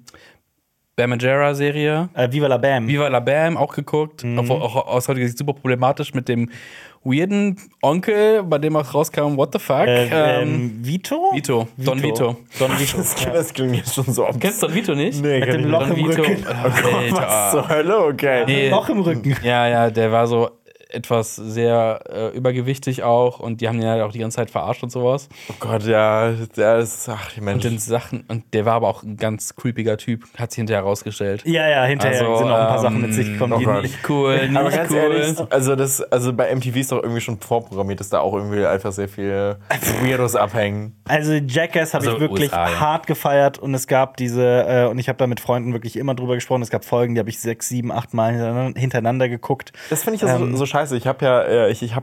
Bam Margera-Serie? Viva la Bam. Viva la Bam auch geguckt. Auch aus heutiger Sicht super problematisch mit dem weirden Onkel, bei dem auch rauskam, what the fuck? Vito? Don Vito. Don Vito. Das klingt jetzt schon so ob. Kennst du Don Vito nicht? Nee, Mit kenn dem ich Loch nicht. im Don Vito. Rücken. Was zur Hölle? Okay. Nee. Loch im Rücken. Ja, der war so etwas sehr übergewichtig auch und die haben ihn ja auch die ganze Zeit verarscht und sowas. Oh Gott, ja. Der ist, ach, die Und Menschen. den Sachen, und der war aber auch ein ganz creepiger Typ, hat sich hinterher rausgestellt. Ja, hinterher Also, sind noch ein paar Sachen mit sich gekommen, oh die Gott. nicht. Cool, nicht Aber ganz cool. ehrlich, also bei MTV ist doch irgendwie schon vorprogrammiert, dass da auch irgendwie einfach sehr viel Weirdos abhängen. Also Jackass habe Also ich wirklich USA, ja. hart gefeiert und es gab diese, und ich habe da mit Freunden wirklich immer drüber gesprochen, es gab Folgen, die habe ich 6, 7, 8 Mal hintereinander geguckt. Das finde ich ja so scheiße. Ich habe ja,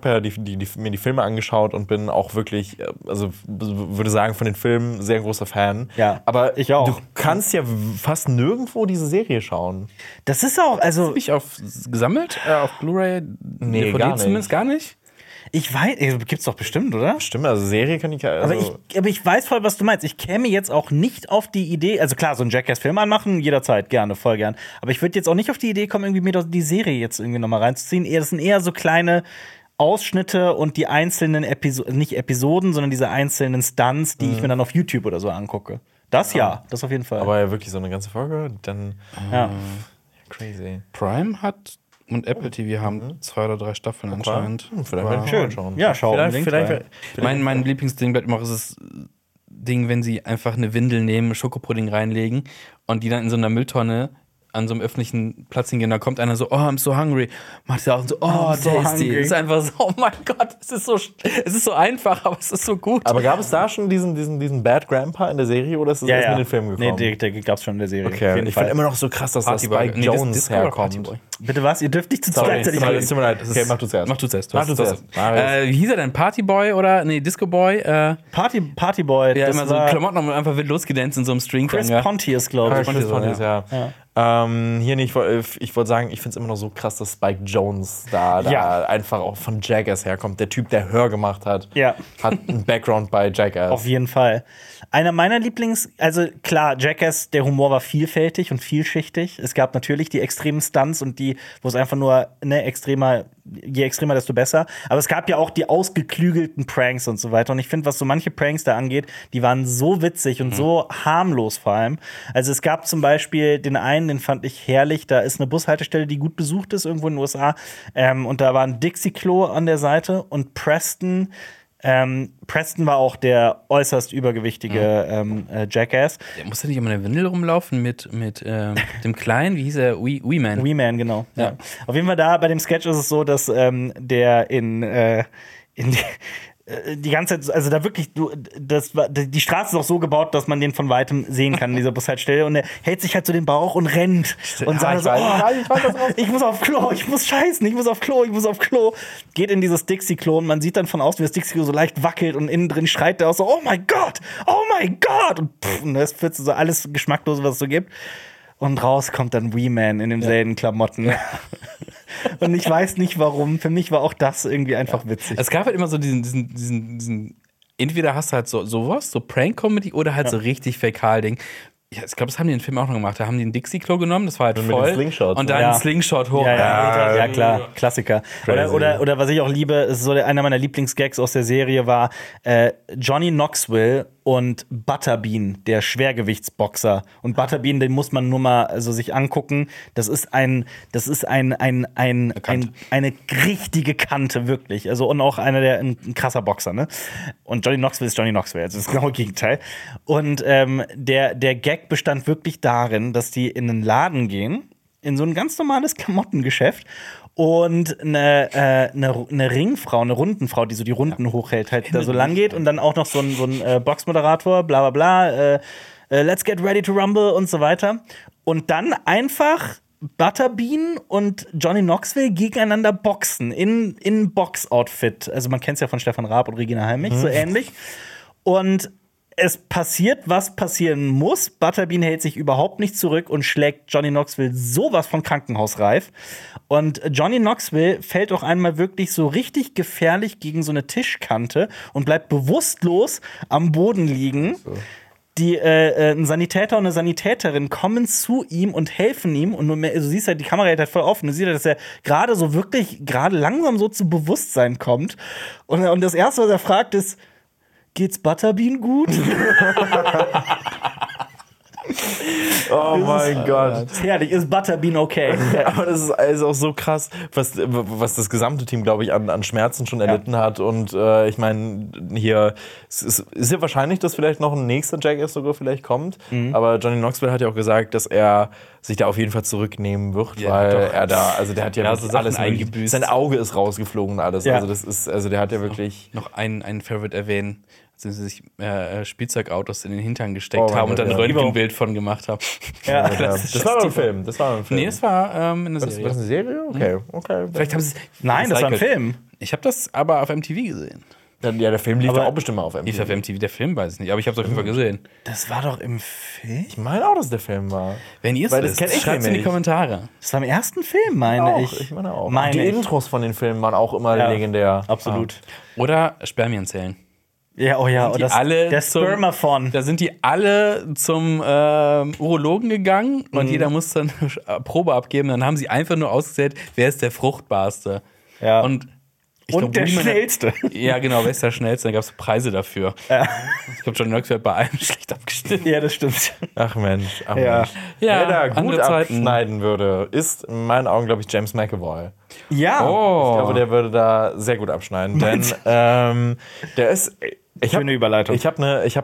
mir die Filme angeschaut und bin auch wirklich, also würde sagen, von den Filmen sehr großer Fan. Ja, aber ich auch. Du kannst ja fast nirgendwo diese Serie schauen. Das ist auch, also Hab ich gesammelt? Auf Blu-ray? Nee, DVD gar nicht. zumindest gar nicht? ich weiß, gibt's doch bestimmt, oder? Stimmt, also Serie kann ich ja. Also, Aber ich weiß voll, was du meinst. Ich käme jetzt auch nicht auf die Idee, also klar, so einen Jackass-Film anmachen, jederzeit, gerne, voll gern. Aber ich würde jetzt auch nicht auf die Idee kommen, irgendwie mir die Serie jetzt irgendwie nochmal reinzuziehen. Das sind eher so kleine Ausschnitte und die einzelnen Episoden, nicht Episoden, sondern diese einzelnen Stunts, die ich mir dann auf YouTube oder so angucke. Das auf jeden Fall. aber ja wirklich so eine ganze Folge, dann ja. crazy. Prime hat und Apple TV haben 2 oder 3 Staffeln anscheinend. Vielleicht werde ich Schön. mal schauen. Ja, schau unbedingt rein. Mein Lieblingsding bleibt immer das Ding, wenn sie einfach eine Windel nehmen, Schokopudding reinlegen und die dann in so einer Mülltonne an so einem öffentlichen Platz hingehen, da kommt einer so, oh, I'm so hungry. Macht der auch so, oh, I'm so tasty. hungry. Es ist einfach so, oh mein Gott, es ist so einfach, aber es ist so gut. Aber gab es da schon diesen Bad Grandpa in der Serie oder ist das erst mit den Filmen gekommen? Nee, der gab's schon in der Serie. Okay, auf jeden ich Fall. finde immer noch so krass, dass das Partyboy. Spike Nee, das ist Jones Disco oder herkommt. Partyboy? Bitte was? Ihr dürft nicht zu Sorry, gleichzeitig es reden. tut mir leid. Okay, mach du zuerst. Mach du zuerst. Mach du zuerst. Wie hieß er denn? Partyboy oder? Nee, Discoboy? Partyboy. Ja, das immer so war Klamotten und einfach wild losgedanced in so einem Chris Stringtanger. Pontius, glaube ich. Chris Pontius, ja. Hier nicht, ich wollte sagen, ich finde es immer noch so krass, dass Spike Jones da Ja. einfach auch von Jackass herkommt. Der Typ, der Hör gemacht hat, Ja. hat einen Background bei Jackass. Auf jeden Fall. Einer meiner also klar, Jackass, der Humor war vielfältig und vielschichtig. Es gab natürlich die extremen Stunts und die, wo es einfach nur je extremer, desto besser. Aber es gab ja auch die ausgeklügelten Pranks und so weiter. Und ich finde, was so manche Pranks da angeht, die waren so witzig und so harmlos vor allem. Also es gab zum Beispiel den einen, den fand ich herrlich. Da ist eine Bushaltestelle, die gut besucht ist, irgendwo in den USA. Und da war ein Dixie-Klo an der Seite und Preston Preston war auch der äußerst übergewichtige Jackass. Der musste nicht immer in der Windel rumlaufen mit dem Kleinen, wie hieß er? Wee Man. Wee Man, genau. Ja. Auf jeden Fall da bei dem Sketch ist es so, dass der die ganze Zeit, also da wirklich, die Straße ist auch so gebaut, dass man den von weitem sehen kann in dieser Bushaltestelle und er hält sich halt so den Bauch und rennt und sagt so, ich muss auf Klo, ich muss scheißen, ich muss auf Klo. Geht in dieses Dixie-Klo und man sieht dann von außen, wie das Dixie-Klo so leicht wackelt und innen drin schreit er auch so, oh mein Gott! Und das wird so alles Geschmacklose, was es so gibt. Und raus kommt dann Wee Man in demselben Klamotten. Und ich weiß nicht warum. Für mich war auch das irgendwie einfach witzig. Es gab halt immer so diesen entweder hast du halt sowas, so Prank-Comedy oder halt so richtig Fäkal-Ding. Ja, ich glaube, das haben die in den Film auch noch gemacht. Da haben die ein Dixie-Klo genommen, das war halt voll. Mit Slingshot, und dann ein Slingshot hoch. Ja, klar, Klassiker. Oder was ich auch liebe, ist so einer meiner Lieblingsgags aus der Serie war Johnny Knoxville und Butterbean, der Schwergewichtsboxer. Und Butterbean, den muss man nur mal sich angucken. Das ist eine richtige Kante, wirklich. Also und auch ein krasser Boxer, ne? Und Johnny Knoxville ist Johnny Knoxville, also das genaue Gegenteil. Und der Gag bestand wirklich darin, dass die in einen Laden gehen, in so ein ganz normales Klamottengeschäft und eine Ringfrau, eine Rundenfrau, die so die Runden hochhält, halt da so lang geht und dann auch noch so ein Boxmoderator, bla bla bla, let's get ready to rumble und so weiter. Und dann einfach Butterbean und Johnny Knoxville gegeneinander boxen in Box-Outfit. Also man kennt es ja von Stefan Raab und Regina Halmich, so ähnlich. Und es passiert, was passieren muss. Butterbean hält sich überhaupt nicht zurück und schlägt Johnny Knoxville sowas von krankenhausreif. Und Johnny Knoxville fällt auch einmal wirklich so richtig gefährlich gegen so eine Tischkante und bleibt bewusstlos am Boden liegen. So. Ein Sanitäter und eine Sanitäterin kommen zu ihm und helfen ihm. Und du siehst halt, die Kamera hält halt voll offen. Du siehst halt, dass er gerade langsam so zu Bewusstsein kommt. Und das Erste, was er fragt, ist: Geht's Butterbean gut? Oh mein Gott. Herrlich, ist Butterbean okay? Aber das ist also auch so krass, was das gesamte Team, glaube ich, an Schmerzen schon erlitten hat. Und ich meine, hier es ist ja wahrscheinlich, dass vielleicht noch ein nächster Jackass sogar vielleicht kommt. Aber Johnny Knoxville hat ja auch gesagt, dass er sich da auf jeden Fall zurücknehmen wird, weil er da, also der hat ja so alles eingebüßt. Sein Auge ist rausgeflogen und alles. Ja. Also der hat ja wirklich noch einen Favorite erwähnen. Als sie sich Spielzeugautos in den Hintern gesteckt haben und dann ein Röntgenbild von gemacht haben. Ja. Das war ein Film. Nee, das war in der Serie. War das eine Serie? Okay. Vielleicht haben sie Nein, das war ein Film. Ich habe das aber auf MTV gesehen. Ja, der Film lief ja auch bestimmt mal auf MTV. Lief auf MTV, der Film weiß ich nicht, aber ich habe es auf jeden Fall gesehen. Das war doch im Film? Ich meine auch, dass der Film war. Wenn ihr es wisst, schreibt es in die Kommentare. Das war im ersten Film, meine ich. Ich meine auch. Die Intros von den Filmen waren auch immer legendär. Absolut. Oder Spermienzellen. Ja, oh ja, oder der Spermathon. Da sind die alle zum Urologen gegangen und jeder muss dann Probe abgeben. Dann haben sie einfach nur ausgezählt, wer ist der fruchtbarste. Ja. Und der Schnellste. Ja, genau, wer ist der Schnellste? Dann gab es Preise dafür. Ja. Ich glaube, Johnny Knoxville hat bei allem schlecht abgestimmt. Ja, das stimmt. Ach Mensch. Ja, wer da gut abschneiden würde, ist in meinen Augen, glaube ich, James McAvoy. Ja. Ich glaube, der würde da sehr gut abschneiden. Denn der ist... Schöne Überleitung. Ich habe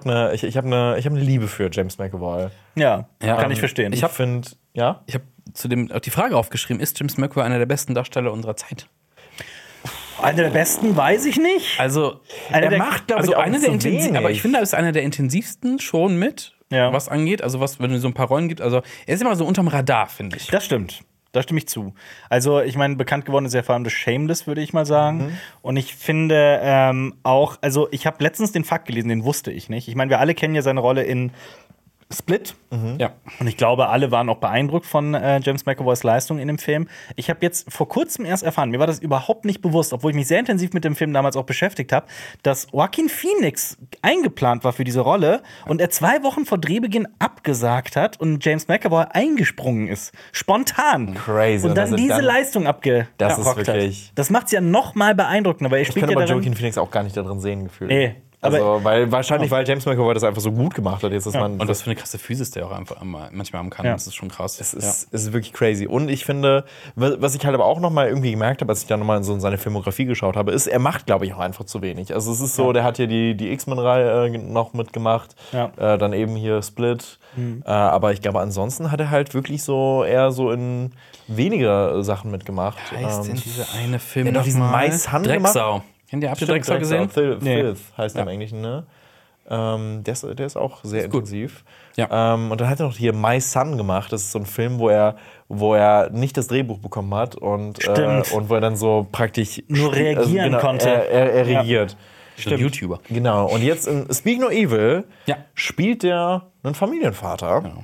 eine Liebe für James McAvoy. Ja, kann ich verstehen. Ich habe zudem auch die Frage aufgeschrieben, ist James McAvoy einer der besten Darsteller unserer Zeit? Einer der besten, weiß ich nicht. Also, er macht, glaube ich, auch zu wenig. Aber ich finde, er ist einer der intensivsten schon mit, was angeht. Also, wenn es so ein paar Rollen gibt. Also, er ist immer so unterm Radar, finde ich. Das stimmt. Da stimme ich zu. Also, ich meine, bekannt geworden ist ja vor allem das Shameless, würde ich mal sagen. Und ich finde auch, also, ich habe letztens den Fakt gelesen, den wusste ich nicht. Ich meine, wir alle kennen ja seine Rolle in Split. Ja. Und ich glaube, alle waren auch beeindruckt von James McAvoys Leistung in dem Film. Ich habe jetzt vor kurzem erst erfahren, mir war das überhaupt nicht bewusst, obwohl ich mich sehr intensiv mit dem Film damals auch beschäftigt habe, dass Joaquin Phoenix eingeplant war für diese Rolle und er 2 Wochen vor Drehbeginn abgesagt hat und James McAvoy eingesprungen ist. Spontan. Crazy. Und dann diese Leistung abgerockt Das ist wirklich... Das macht es ja noch mal beeindruckender, weil er spielt ja darin... Joaquin Phoenix auch gar nicht da drin sehen gefühlt. Nee. Also, weil James McAvoy das einfach so gut gemacht hat. Jetzt, dass man Und was für eine krasse Physis der auch einfach manchmal haben kann. Ja. Das ist schon krass. Es ist wirklich crazy. Und ich finde, was ich halt aber auch noch mal irgendwie gemerkt habe, als ich dann nochmal in so seine Filmografie geschaut habe, ist, er macht, glaube ich, auch einfach zu wenig. Also es ist so, der hat hier die X-Men-Reihe noch mitgemacht, dann eben hier Split. Aber ich glaube, ansonsten hat er halt wirklich so eher so in weniger Sachen mitgemacht. Wie heißt denn dieser eine Film der hat doch diesen nochmal? Mais Han Drecksau. Habt ihr Drecksau gesehen? Filth heißt der im Englischen, ne? Der ist auch sehr intensiv. Ja. Und dann hat er noch hier My Son gemacht. Das ist so ein Film, wo er nicht das Drehbuch bekommen hat und wo er dann so praktisch Nur reagieren konnte. Er regiert. Stimmt. YouTuber. Genau. Und jetzt in Speak No Evil Ja. spielt der einen Familienvater. Genau.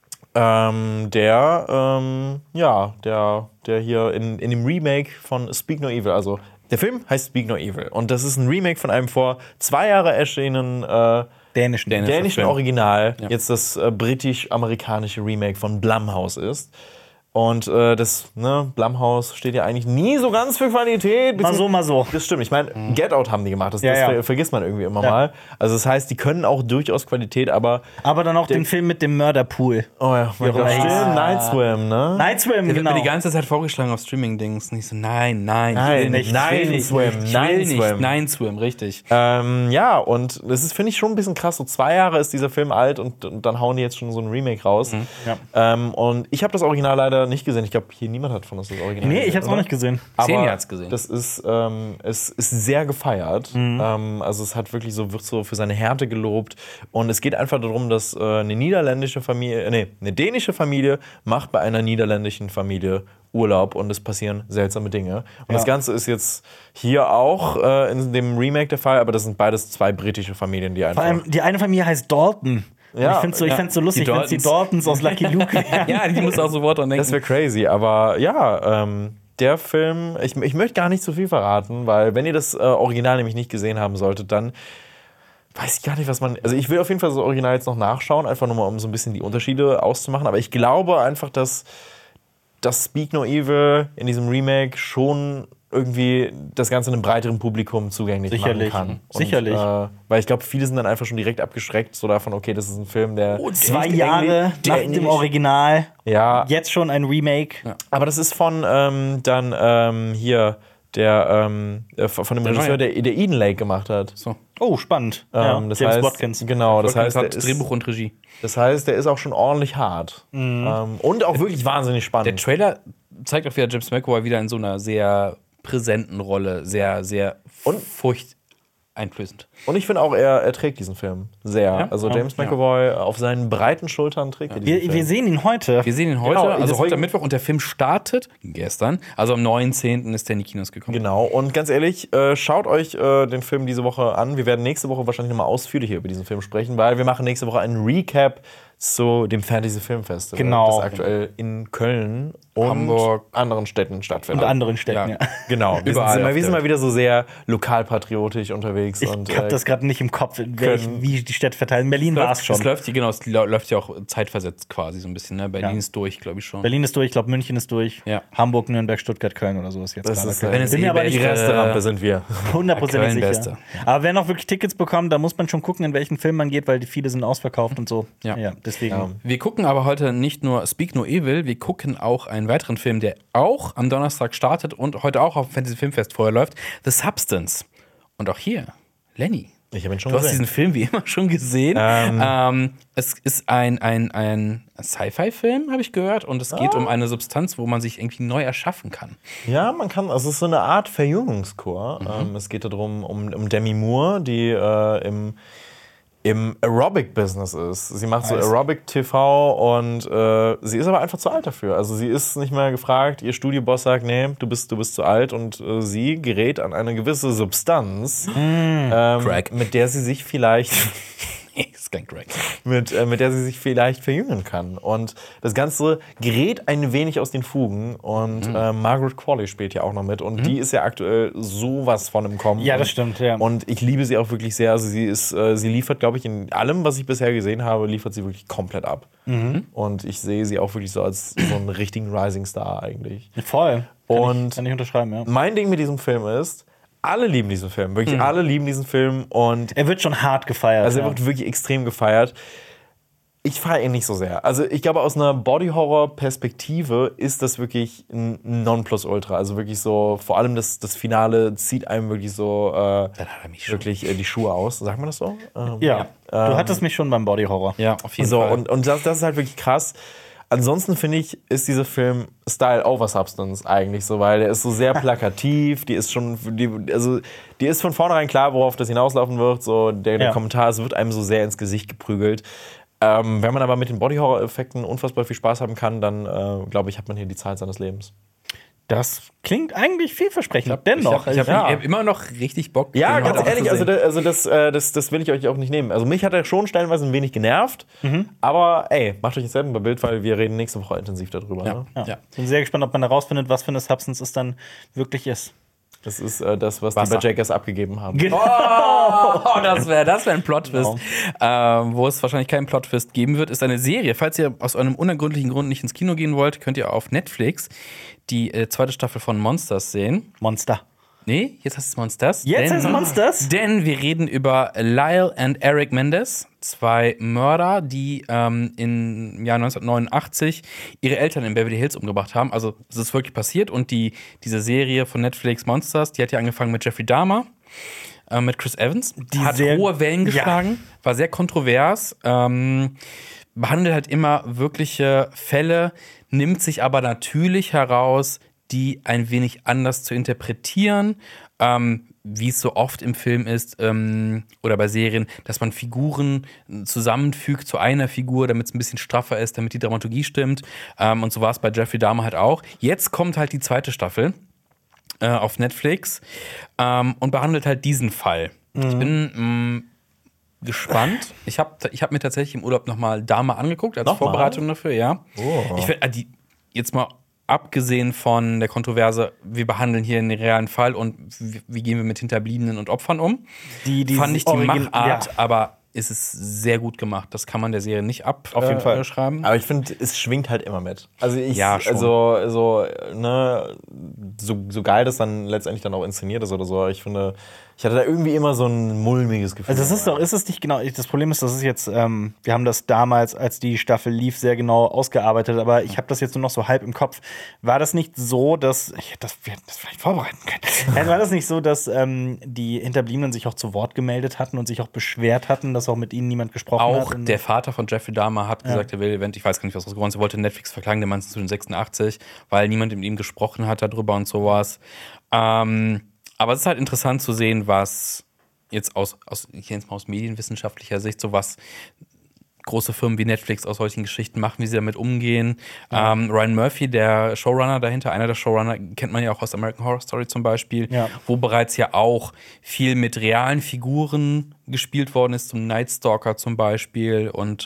Der hier in dem Remake von Speak No Evil, also der Film heißt Speak No Evil und das ist ein Remake von einem vor 2 Jahren erschienenen Dänischen dänischen Film. Original, Ja. jetzt das britisch-amerikanische Remake von Blumhouse ist. Und Blumhouse steht ja eigentlich nie so ganz für Qualität. Mal so. Das stimmt. Ich meine, Get Out haben die gemacht. Das Ja. vergisst man irgendwie immer mal. Also das heißt, die können auch durchaus Qualität, aber... Aber dann auch den Film mit dem Mörderpool. Oh ja, mein Gott, immer hieß. stimmt. Night Swim, ne? Night Swim, Der wird genau. mir die ganze Zeit vorgeschlagen auf Streaming-Dings. Nicht so, nein, Nicht Night Swim. Nein, Swim, richtig. Und das ist, finde ich, schon ein bisschen krass. So 2 Jahre ist dieser Film alt und dann hauen die jetzt schon so ein Remake raus. Und ich habe das Original leider nicht gesehen. Ich glaube, hier niemand hat von uns das Original Nee, ich gesehen, hab's auch oder? nicht gesehen. Xenia Aber hat's gesehen. das ist, es ist sehr gefeiert. Also es hat wirklich wird so für seine Härte gelobt. Und es geht einfach darum, dass eine dänische Familie macht bei einer niederländischen Familie Urlaub und es passieren seltsame Dinge. Und das Ganze ist jetzt hier auch in dem Remake der Fall, aber das sind beides 2 britische Familien, die einfach... Vor allem, die eine Familie heißt Dalton. Ja, ich find's so lustig, wenn es die Daltons aus Lucky Luke wären. Ja, die muss auch sofort dran denken. Das wäre crazy, aber der Film, ich möchte gar nicht zu viel verraten, weil wenn ihr das Original nämlich nicht gesehen haben solltet, dann weiß ich gar nicht, was man... Also ich will auf jeden Fall das Original jetzt noch nachschauen, einfach nur mal, um so ein bisschen die Unterschiede auszumachen, aber ich glaube einfach, dass Speak No Evil in diesem Remake schon irgendwie das Ganze einem breiteren Publikum zugänglich Sicherlich. machen kann. Sicherlich. Weil ich glaube, viele sind dann einfach schon direkt abgeschreckt, so davon, okay, das ist ein Film, der... 2 Jahre nach dem Original. Ja, Jetzt schon ein Remake. Ja. aber das ist von hier von dem Regisseur, der Eden Lake gemacht hat. So. Oh, spannend. Das James heißt, Watkins. Genau, das heißt, hat Drehbuch und Regie. der ist auch schon ordentlich hart. Und auch wirklich wahnsinnig Der spannend. Trailer zeigt auch wieder James McAvoy wieder in so einer sehr präsenten Rolle, sehr, sehr furchteinflößend. Und ich finde auch, er trägt diesen Film sehr. Ja? Also James McAvoy auf seinen breiten Schultern trägt er diesen Film. Wir sehen ihn heute. Wir sehen ihn heute, Genau, also deswegen- heute am Mittwoch und der Film startet gestern, also am 19. ist der in die Kinos gekommen. Genau, und ganz ehrlich, schaut euch den Film diese Woche an. Wir werden nächste Woche wahrscheinlich nochmal ausführlicher über diesen Film sprechen, weil wir machen nächste Woche einen Recap zu dem Fantasy Film Festival, Genau. das aktuell in Köln und Hamburg. anderen Städten stattfindet. Und anderen Städten, ja. Genau, Überall auf wir sind der mal wieder so sehr lokalpatriotisch unterwegs. Ich und, habe das gerade nicht im Kopf, können- wie die Städte verteilen. Berlin war es schon. Es läuft ja auch zeitversetzt quasi so ein bisschen. Ne? Berlin ist durch, glaube ich schon. Berlin ist durch, ich glaube München ist durch. Ja. Hamburg, Nürnberg, Stuttgart, Köln oder so ist jetzt Das gerade. ist, Köln. wenn es Bin mir aber die nicht erste Rampe sind wir. 100% Köln sicher. Beste. Aber wer noch wirklich Tickets bekommt, da muss man schon gucken, in welchen Film man geht, weil die viele sind ausverkauft und so. Ja. Deswegen. Ja. Wir gucken aber heute nicht nur Speak No Evil, wir gucken auch einen weiteren Film, der auch am Donnerstag startet und heute auch auf dem Fantasy Filmfest vorher läuft, The Substance. Und auch hier, Lenny. Ich habe ihn schon Du hast gesehen. diesen Film wie immer schon gesehen. Es ist ein Sci-Fi-Film, habe ich gehört, und es geht um eine Substanz, wo man sich irgendwie neu erschaffen kann. Ja, man kann, also es ist so eine Art Verjüngungschor. Es geht darum, um Demi Moore, die im Aerobic-Business ist. Sie macht so Aerobic-TV und sie ist aber einfach zu alt dafür. Also sie ist nicht mehr gefragt, ihr Studioboss sagt, nee, du bist zu alt und sie gerät an eine gewisse Substanz, Crack. mit der sie sich vielleicht ist kein Crack. mit der sie sich vielleicht verjüngen kann. Und das Ganze gerät ein wenig aus den Fugen. Und Margaret Qualley spielt ja auch noch mit. Und die ist ja aktuell sowas von im Kommen. Ja, das Und- stimmt, ja. Und ich liebe sie auch wirklich sehr. Also sie liefert, glaube ich, in allem, was ich bisher gesehen habe, liefert sie wirklich komplett ab. Und ich sehe sie auch wirklich so als so einen richtigen Rising Star eigentlich. Voll. Und Kann ich unterschreiben, ja. mein Ding mit diesem Film ist, alle lieben diesen Film. Wirklich alle lieben diesen Film. Und Er wird schon hart gefeiert. also er wird wirklich extrem gefeiert. Ich feiere ihn nicht so sehr. Also ich glaube, aus einer Body-Horror-Perspektive ist das wirklich ein Nonplusultra. Also wirklich so, vor allem das Finale zieht einem wirklich so Dann hat er mich schon. wirklich die Schuhe aus. Sagt man das so? ja. Du hattest mich schon beim Body-Horror. Ja, auf jeden So, Fall. und das ist halt wirklich krass. Ansonsten finde ich, ist dieser Film Style over Substance eigentlich so, weil der ist so sehr plakativ, die ist von vornherein klar, worauf das hinauslaufen wird. So, der Kommentar, es wird einem so sehr ins Gesicht geprügelt. Wenn man aber mit den Body-Horror-Effekten unfassbar viel Spaß haben kann, dann glaube ich, hat man hier die Zeit seines Lebens. Das klingt eigentlich vielversprechend. Dennoch. Ich hab immer noch richtig Bock. Ja, den ganz heute ehrlich, anzusehen. das will ich euch auch nicht nehmen. Also mich hat er schon stellenweise ein wenig genervt, aber ey, macht euch jetzt selber ein Bild, weil wir reden nächste Woche intensiv darüber. Ja. Ne? Ja. Bin sehr gespannt, ob man herausfindet, was für eine Substance es dann wirklich ist. Das ist das, was Wasser. die bei Jackass abgegeben haben. Oh, das wär ein Plot-Twist. Wo es wahrscheinlich keinen Plot-Twist geben wird, ist eine Serie. Falls ihr aus einem unergründlichen Grund nicht ins Kino gehen wollt, könnt ihr auf Netflix die zweite Staffel von Monsters sehen. Monster. Nee, jetzt heißt es Monsters. Jetzt heißt es Monsters? Denn wir reden über Lyle und Eric Mendes, zwei Mörder, die im Jahr 1989 ihre Eltern in Beverly Hills umgebracht haben. Also es ist wirklich passiert. Und diese Serie von Netflix Monsters, die hat ja angefangen mit Jeffrey Dahmer, mit Chris Evans. Die hat hohe Wellen geschlagen, war sehr kontrovers. Behandelt halt immer wirkliche Fälle, nimmt sich aber natürlich heraus, die ein wenig anders zu interpretieren, wie es so oft im Film ist oder bei Serien, dass man Figuren zusammenfügt zu einer Figur, damit es ein bisschen straffer ist, damit die Dramaturgie stimmt. Und so war es bei Jeffrey Dahmer halt auch. Jetzt kommt halt die zweite Staffel auf Netflix und behandelt halt diesen Fall. Ich bin gespannt. Ich hab mir tatsächlich im Urlaub nochmal Dahmer angeguckt, als Vorbereitung dafür, ja. Ich find, jetzt mal abgesehen von der Kontroverse, wir behandeln hier einen realen Fall und wie gehen wir mit Hinterbliebenen und Opfern um, fand ich die Machart, aber es ist sehr gut gemacht. Das kann man der Serie nicht Auf jeden Fall schreiben. Aber ich finde, es schwingt halt immer mit. Also schon. so geil das dann letztendlich dann auch inszeniert ist oder so. Ich finde, ich hatte da irgendwie immer so ein mulmiges Gefühl. Also ist es nicht genau, das Problem ist, das ist jetzt, wir haben das damals, als die Staffel lief, sehr genau ausgearbeitet, aber ich habe das jetzt nur noch so halb im Kopf. War das nicht so, dass, wir hätten das vielleicht vorbereiten können, war das nicht so, dass die Hinterbliebenen sich auch zu Wort gemeldet hatten und sich auch beschwert hatten, dass auch mit ihnen niemand gesprochen hat? Auch der Vater von Jeffrey Dahmer hat gesagt, er will Event, ich weiß gar nicht, was geworden ist, er wollte Netflix verklagen, der Mann ist zu den 86, weil niemand mit ihm gesprochen hat darüber und sowas. Aber es ist halt interessant zu sehen, was jetzt ich nenne es mal aus medienwissenschaftlicher Sicht, so was große Firmen wie Netflix aus solchen Geschichten machen, wie sie damit umgehen. Ryan Murphy, der Showrunner dahinter, einer der Showrunner, kennt man ja auch aus American Horror Story zum Beispiel, wo bereits ja auch viel mit realen Figuren gespielt worden ist, zum Night Stalker zum Beispiel und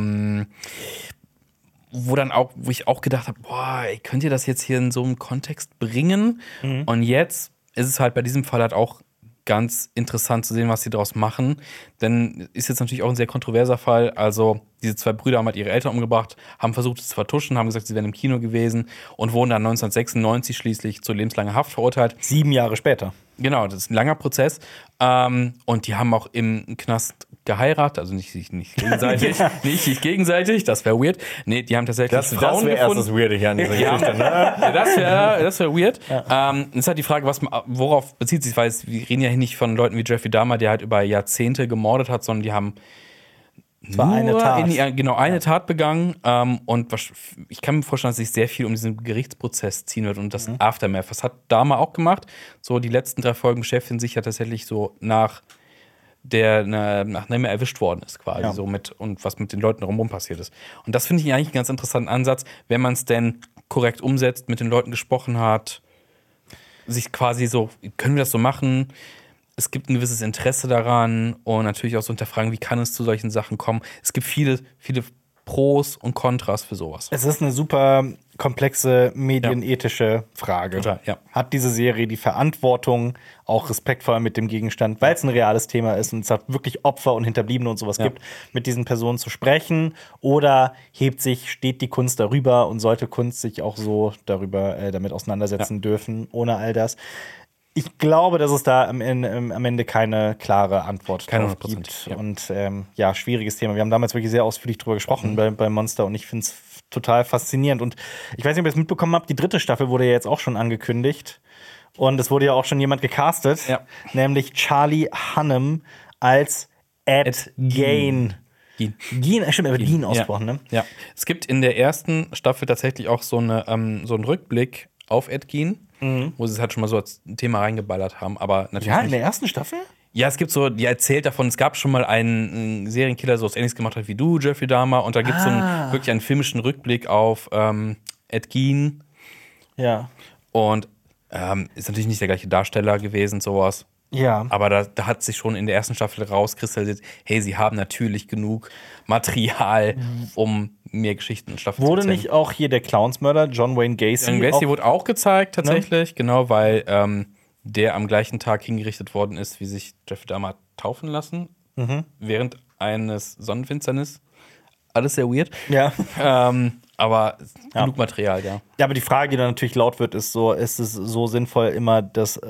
wo ich auch gedacht habe, boah, könnt ihr das jetzt hier in so einem Kontext bringen? Und jetzt ist es halt bei diesem Fall halt auch ganz interessant zu sehen, was sie daraus machen. Denn ist jetzt natürlich auch ein sehr kontroverser Fall. Also diese zwei Brüder haben halt ihre Eltern umgebracht, haben versucht, es zu vertuschen, haben gesagt, sie wären im Kino gewesen und wurden dann 1996 schließlich zu lebenslanger Haft verurteilt. 7 Jahre später. Genau, das ist ein langer Prozess. Und die haben auch im Knast geheiratet, also nicht gegenseitig. Nicht gegenseitig, das wäre weird. Nee, die haben tatsächlich Frauen gefunden. Das das Weirde hier an dieser Geschichte, ne? Ja, das wäre weird. Ist halt die Frage, worauf bezieht sich, weil wir reden ja hier nicht von Leuten wie Jeffrey Dahmer, der halt über Jahrzehnte gemordet hat, sondern die haben eine Tat. Eine Tat begangen. Und ich kann mir vorstellen, dass sich sehr viel um diesen Gerichtsprozess ziehen wird und das Aftermath. Was hat Dahmer auch gemacht? So, die letzten 3 Folgen beschäftigen sich ja tatsächlich so nachdem er erwischt worden ist, quasi so und was mit den Leuten drumherum passiert ist. Und das finde ich eigentlich einen ganz interessanten Ansatz, wenn man es denn korrekt umsetzt, mit den Leuten gesprochen hat, sich quasi so, können wir das so machen? Es gibt ein gewisses Interesse daran und natürlich auch so hinterfragen, wie kann es zu solchen Sachen kommen. Es gibt viele, viele Pros und Kontras für sowas. Es ist eine super komplexe medienethische Frage. Total, ja. Hat diese Serie die Verantwortung, auch respektvoll mit dem Gegenstand, weil es ein reales Thema ist und es hat wirklich Opfer und Hinterbliebene und sowas gibt, mit diesen Personen zu sprechen? Oder steht die Kunst darüber und sollte Kunst sich auch so damit auseinandersetzen dürfen, ohne all das? Ich glaube, dass es da am Ende keine klare Antwort drauf gibt. Ja. Und schwieriges Thema. Wir haben damals wirklich sehr ausführlich drüber gesprochen bei Monster und ich finde es total faszinierend. Und ich weiß nicht, ob ihr es mitbekommen habt, die 3. Staffel wurde ja jetzt auch schon angekündigt. Und es wurde ja auch schon jemand gecastet, nämlich Charlie Hunnam als Ed Gein. Gein, stimmt, er wird Gein ausgesprochen, ne? Ja. Es gibt in der ersten Staffel tatsächlich auch so einen Rückblick auf Ed Gein, wo sie es halt schon mal so als Thema reingeballert haben, aber natürlich Ja, in der ersten Staffel? Ja, es gibt so, die erzählt davon, es gab schon mal einen Serienkiller, so was Ähnliches gemacht hat wie du, Jeffrey Dahmer, und da gibt es wirklich einen filmischen Rückblick auf Ed Gein. Ja. Und ist natürlich nicht der gleiche Darsteller gewesen, sowas. Ja. Aber da hat sich schon in der ersten Staffel rauskristallisiert, hey, sie haben natürlich genug Material, um mehr Geschichten in Staffeln zu erzählen. Wurde nicht auch hier der Clownsmörder, John Wayne Gacy? John Gacy wurde auch gezeigt, tatsächlich, genau, weil der am gleichen Tag hingerichtet worden ist, wie sich Jeffrey Dahmer hat taufen lassen, während eines Sonnenfinsternis. Alles sehr weird. Ja. Aber genug Material, ja. Ja, aber die Frage, die dann natürlich laut wird, ist so, ist es so sinnvoll, immer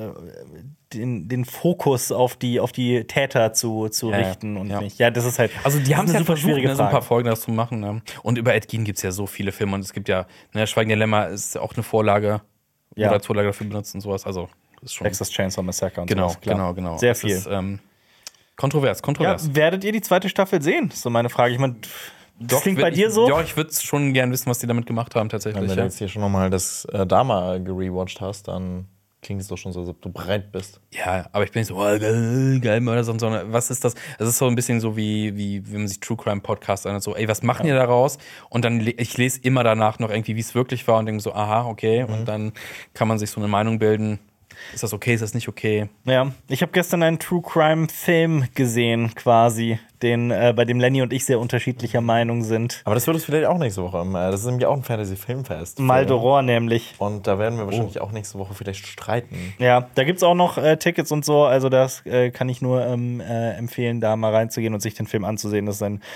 den Fokus auf die Täter zu richten und nicht. Ja, das ist halt. Also die haben es ja super versucht, schwierige so ein paar Frage. Folgen das zu machen. Ne? Und über Ed Gein gibt es ja so viele Filme und es gibt ja, Schweigen der Lämmer ist auch eine Vorlage, oder als Vorlage dafür benutzt und sowas. Also ist schon. Texas Chainsaw Massacre und Genau, sowas, klar. genau. Sehr das viel. Ist, kontrovers. Ja, werdet ihr die 2. Staffel sehen? Das ist so meine Frage. Ich meine, das klingt bei dir so? Ja, ich würde schon gern wissen, was die damit gemacht haben, tatsächlich. Wenn du jetzt hier schon nochmal das Dahmer gerewatcht hast, dann klingt es doch schon so, als ob du bereit bist. Ja, aber ich bin nicht so, geil, Mörder, sondern was ist das? Es ist so ein bisschen so wie wenn man sich True Crime Podcast anhört, so, ey, was machen die daraus? Und dann, ich lese immer danach noch irgendwie, wie es wirklich war und denke so, aha, okay. Und dann kann man sich so eine Meinung bilden. Ist das okay, ist das nicht okay? Ja, ich habe gestern einen True Crime Film gesehen, quasi, bei dem Lenny und ich sehr unterschiedlicher Meinung sind. Aber das wird es vielleicht auch nächste Woche. Das ist nämlich auch ein Fantasy-Filmfest. Maldoror nämlich. Und da werden wir wahrscheinlich auch nächste Woche vielleicht streiten. Ja, da gibt's auch noch Tickets und so, also das kann ich nur empfehlen, da mal reinzugehen und sich den Film anzusehen. Das ist ein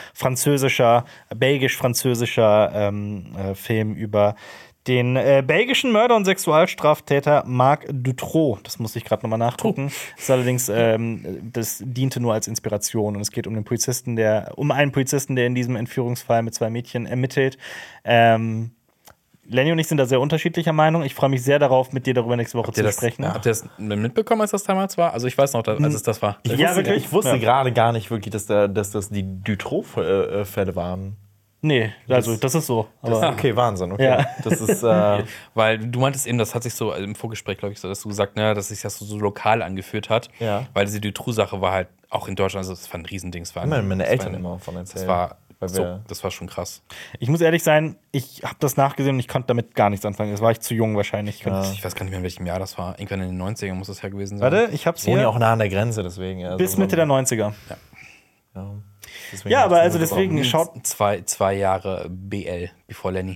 belgisch-französischer Film über den belgischen Mörder und Sexualstraftäter Marc Dutroux. Das musste ich gerade nochmal nachgucken. Das ist allerdings, das diente nur als Inspiration. Und es geht um einen Polizisten, der in diesem Entführungsfall mit 2 Mädchen ermittelt. Lenny und ich sind da sehr unterschiedlicher Meinung. Ich freue mich sehr darauf, mit dir darüber nächste Woche zu sprechen. Habt ihr das mitbekommen, als das damals war? Also ich weiß noch, als es das war. Ich wusste gerade gar nicht wirklich, dass das die Dutroux-Fälle waren. Nee, also das ist so. Aber Okay, Wahnsinn. Okay. Ja. Das ist, weil du meintest eben, das hat sich so im Vorgespräch, glaube ich, so, dass du gesagt, dass sich das so lokal angeführt hat. Ja. Weil diese Dutroux-Sache war halt auch in Deutschland, also das war ein Riesending. meine Eltern immer von erzählt. Das war schon krass. ich muss ehrlich sein, ich habe das nachgesehen und ich konnte damit gar nichts anfangen. Das war ich zu jung wahrscheinlich. Ich weiß gar nicht mehr, in welchem Jahr das war. Irgendwann in den 90ern muss das ja gewesen sein. Warte, ich hab's wohnen ja hier. auch nah an der Grenze, deswegen. Also Bis Mitte der 90er. Deswegen Ja, aber also deswegen, schaut, Zwei Jahre BL, bevor Lenny.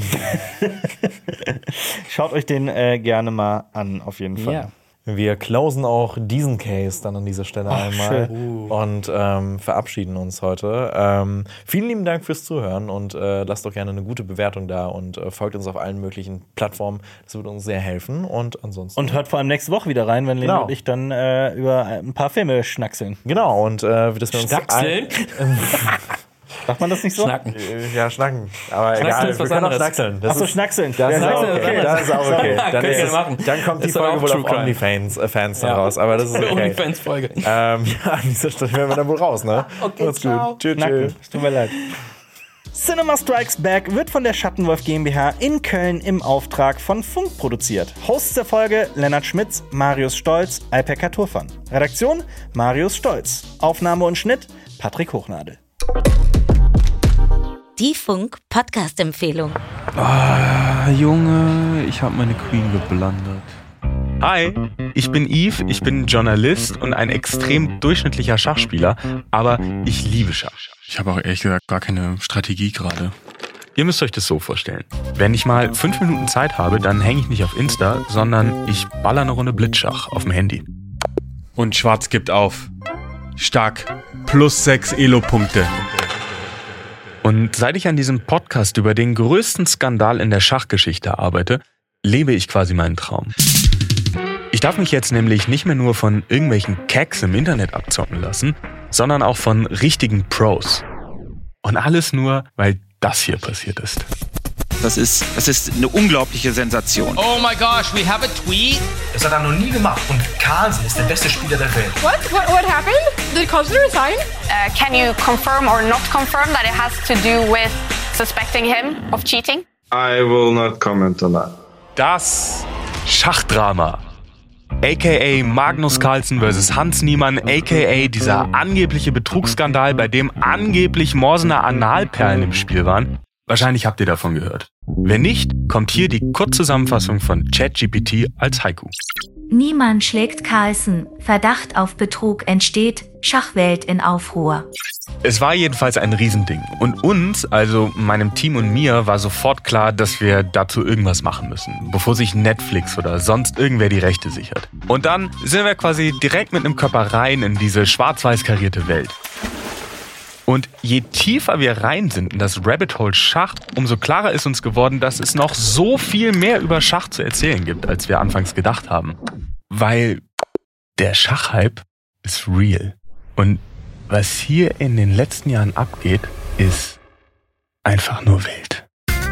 schaut euch den gerne mal an, auf jeden Fall. Ja. Wir closen auch diesen Case dann an dieser Stelle einmal schön. und verabschieden uns heute. Vielen lieben Dank fürs Zuhören und lasst doch gerne eine gute Bewertung da und folgt uns auf allen möglichen Plattformen. Das wird uns sehr helfen und ansonsten. Und hört vor allem nächste Woche wieder rein, wenn Lenny und ich dann über ein paar Filme schnackseln. Genau, und dass wir uns Schnackseln? Sagt man das nicht so? Schnacken. Ja, schnacken. Aber Schnackseln egal, ist wir was können auch anderes. schnackseln. Achso, schnackseln. Das ist Ja, auch Schnackseln ist okay. was Das ist auch okay. Könnt ihr machen. Dann kommt die Ist dann Folge auch wohl True auf Crime. OnlyFans dann raus. Aber das ist okay. OnlyFans-Folge. Ja, an dieser Stelle werden wir dann wohl raus, ne? Okay, Macht's ciao. gut. Tschüss. Schnacken. Es tut mir leid. Cinema Strikes Back wird von der Schattenwolf GmbH in Köln im Auftrag von Funk produziert. Hosts der Folge Lennart Schmitz, Marius Stolz, Alpeka Turfan. Redaktion Marius Stolz. Aufnahme und Schnitt Patrick Hochnadel. Die Funk-Podcast-Empfehlung. Junge, ich habe meine Queen geblendet. Hi, ich bin Yves, ich bin Journalist und ein extrem durchschnittlicher Schachspieler, aber ich liebe Schach. Ich habe auch ehrlich gesagt gar keine Strategie gerade. Ihr müsst euch das so vorstellen. Wenn ich mal 5 Minuten Zeit habe, dann hänge ich nicht auf Insta, sondern ich baller eine Runde Blitzschach auf dem Handy. Und Schwarz gibt auf. Stark. +6 Elo-Punkte. Und seit ich an diesem Podcast über den größten Skandal in der Schachgeschichte arbeite, lebe ich quasi meinen Traum. Ich darf mich jetzt nämlich nicht mehr nur von irgendwelchen Cacks im Internet abzocken lassen, sondern auch von richtigen Pros. Und alles nur, weil das hier passiert ist. Das ist eine unglaubliche Sensation. Oh my gosh, we have a tweet. Das hat er noch nie gemacht und Carlsen ist der beste Spieler der Welt. What happened? Did Carlsen resign? Can you confirm or not confirm that it has to do with suspecting him of cheating? I will not comment on that. Das Schachdrama. A.k.a. Magnus Carlsen vs. Hans Niemann, a.k.a. dieser angebliche Betrugsskandal, bei dem angeblich Morsener Analperlen im Spiel waren. Wahrscheinlich habt ihr davon gehört. Wenn nicht, kommt hier die Kurzzusammenfassung von ChatGPT als Haiku. Niemann schlägt Carlsen. Verdacht auf Betrug entsteht. Schachwelt in Aufruhr. Es war jedenfalls ein Riesending. Und uns, also meinem Team und mir, war sofort klar, dass wir dazu irgendwas machen müssen, bevor sich Netflix oder sonst irgendwer die Rechte sichert. Und dann sind wir quasi direkt mit einem Körper rein in diese schwarz-weiß karierte Welt. Und je tiefer wir rein sind in das Rabbit Hole Schach, umso klarer ist uns geworden, dass es noch so viel mehr über Schach zu erzählen gibt, als wir anfangs gedacht haben. Weil der Schachhype ist real. Und was hier in den letzten Jahren abgeht, ist einfach nur wild.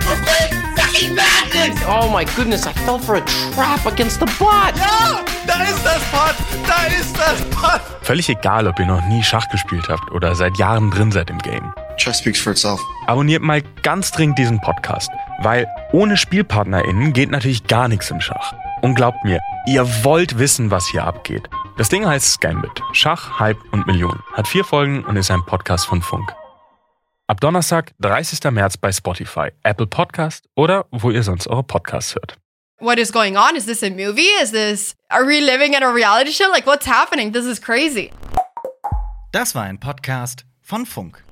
Oh my goodness, I fell for a trap against the bot. Ja, da ist das Bot! Da ist das Bot! Völlig egal, ob ihr noch nie Schach gespielt habt oder seit Jahren drin seid im Game. Chess speaks for itself. Abonniert mal ganz dringend diesen Podcast, weil ohne SpielpartnerInnen geht natürlich gar nichts im Schach. Und glaubt mir, ihr wollt wissen, was hier abgeht. Das Ding heißt Gambit. Schach, Hype und Millionen. Hat 4 Folgen und ist ein Podcast von Funk. Ab Donnerstag, 30. März bei Spotify, Apple Podcast oder wo ihr sonst eure Podcasts hört. What is going on? Is this a movie? Are we living in a reality show? Like, what's happening? This is crazy. Das war ein Podcast von Funk.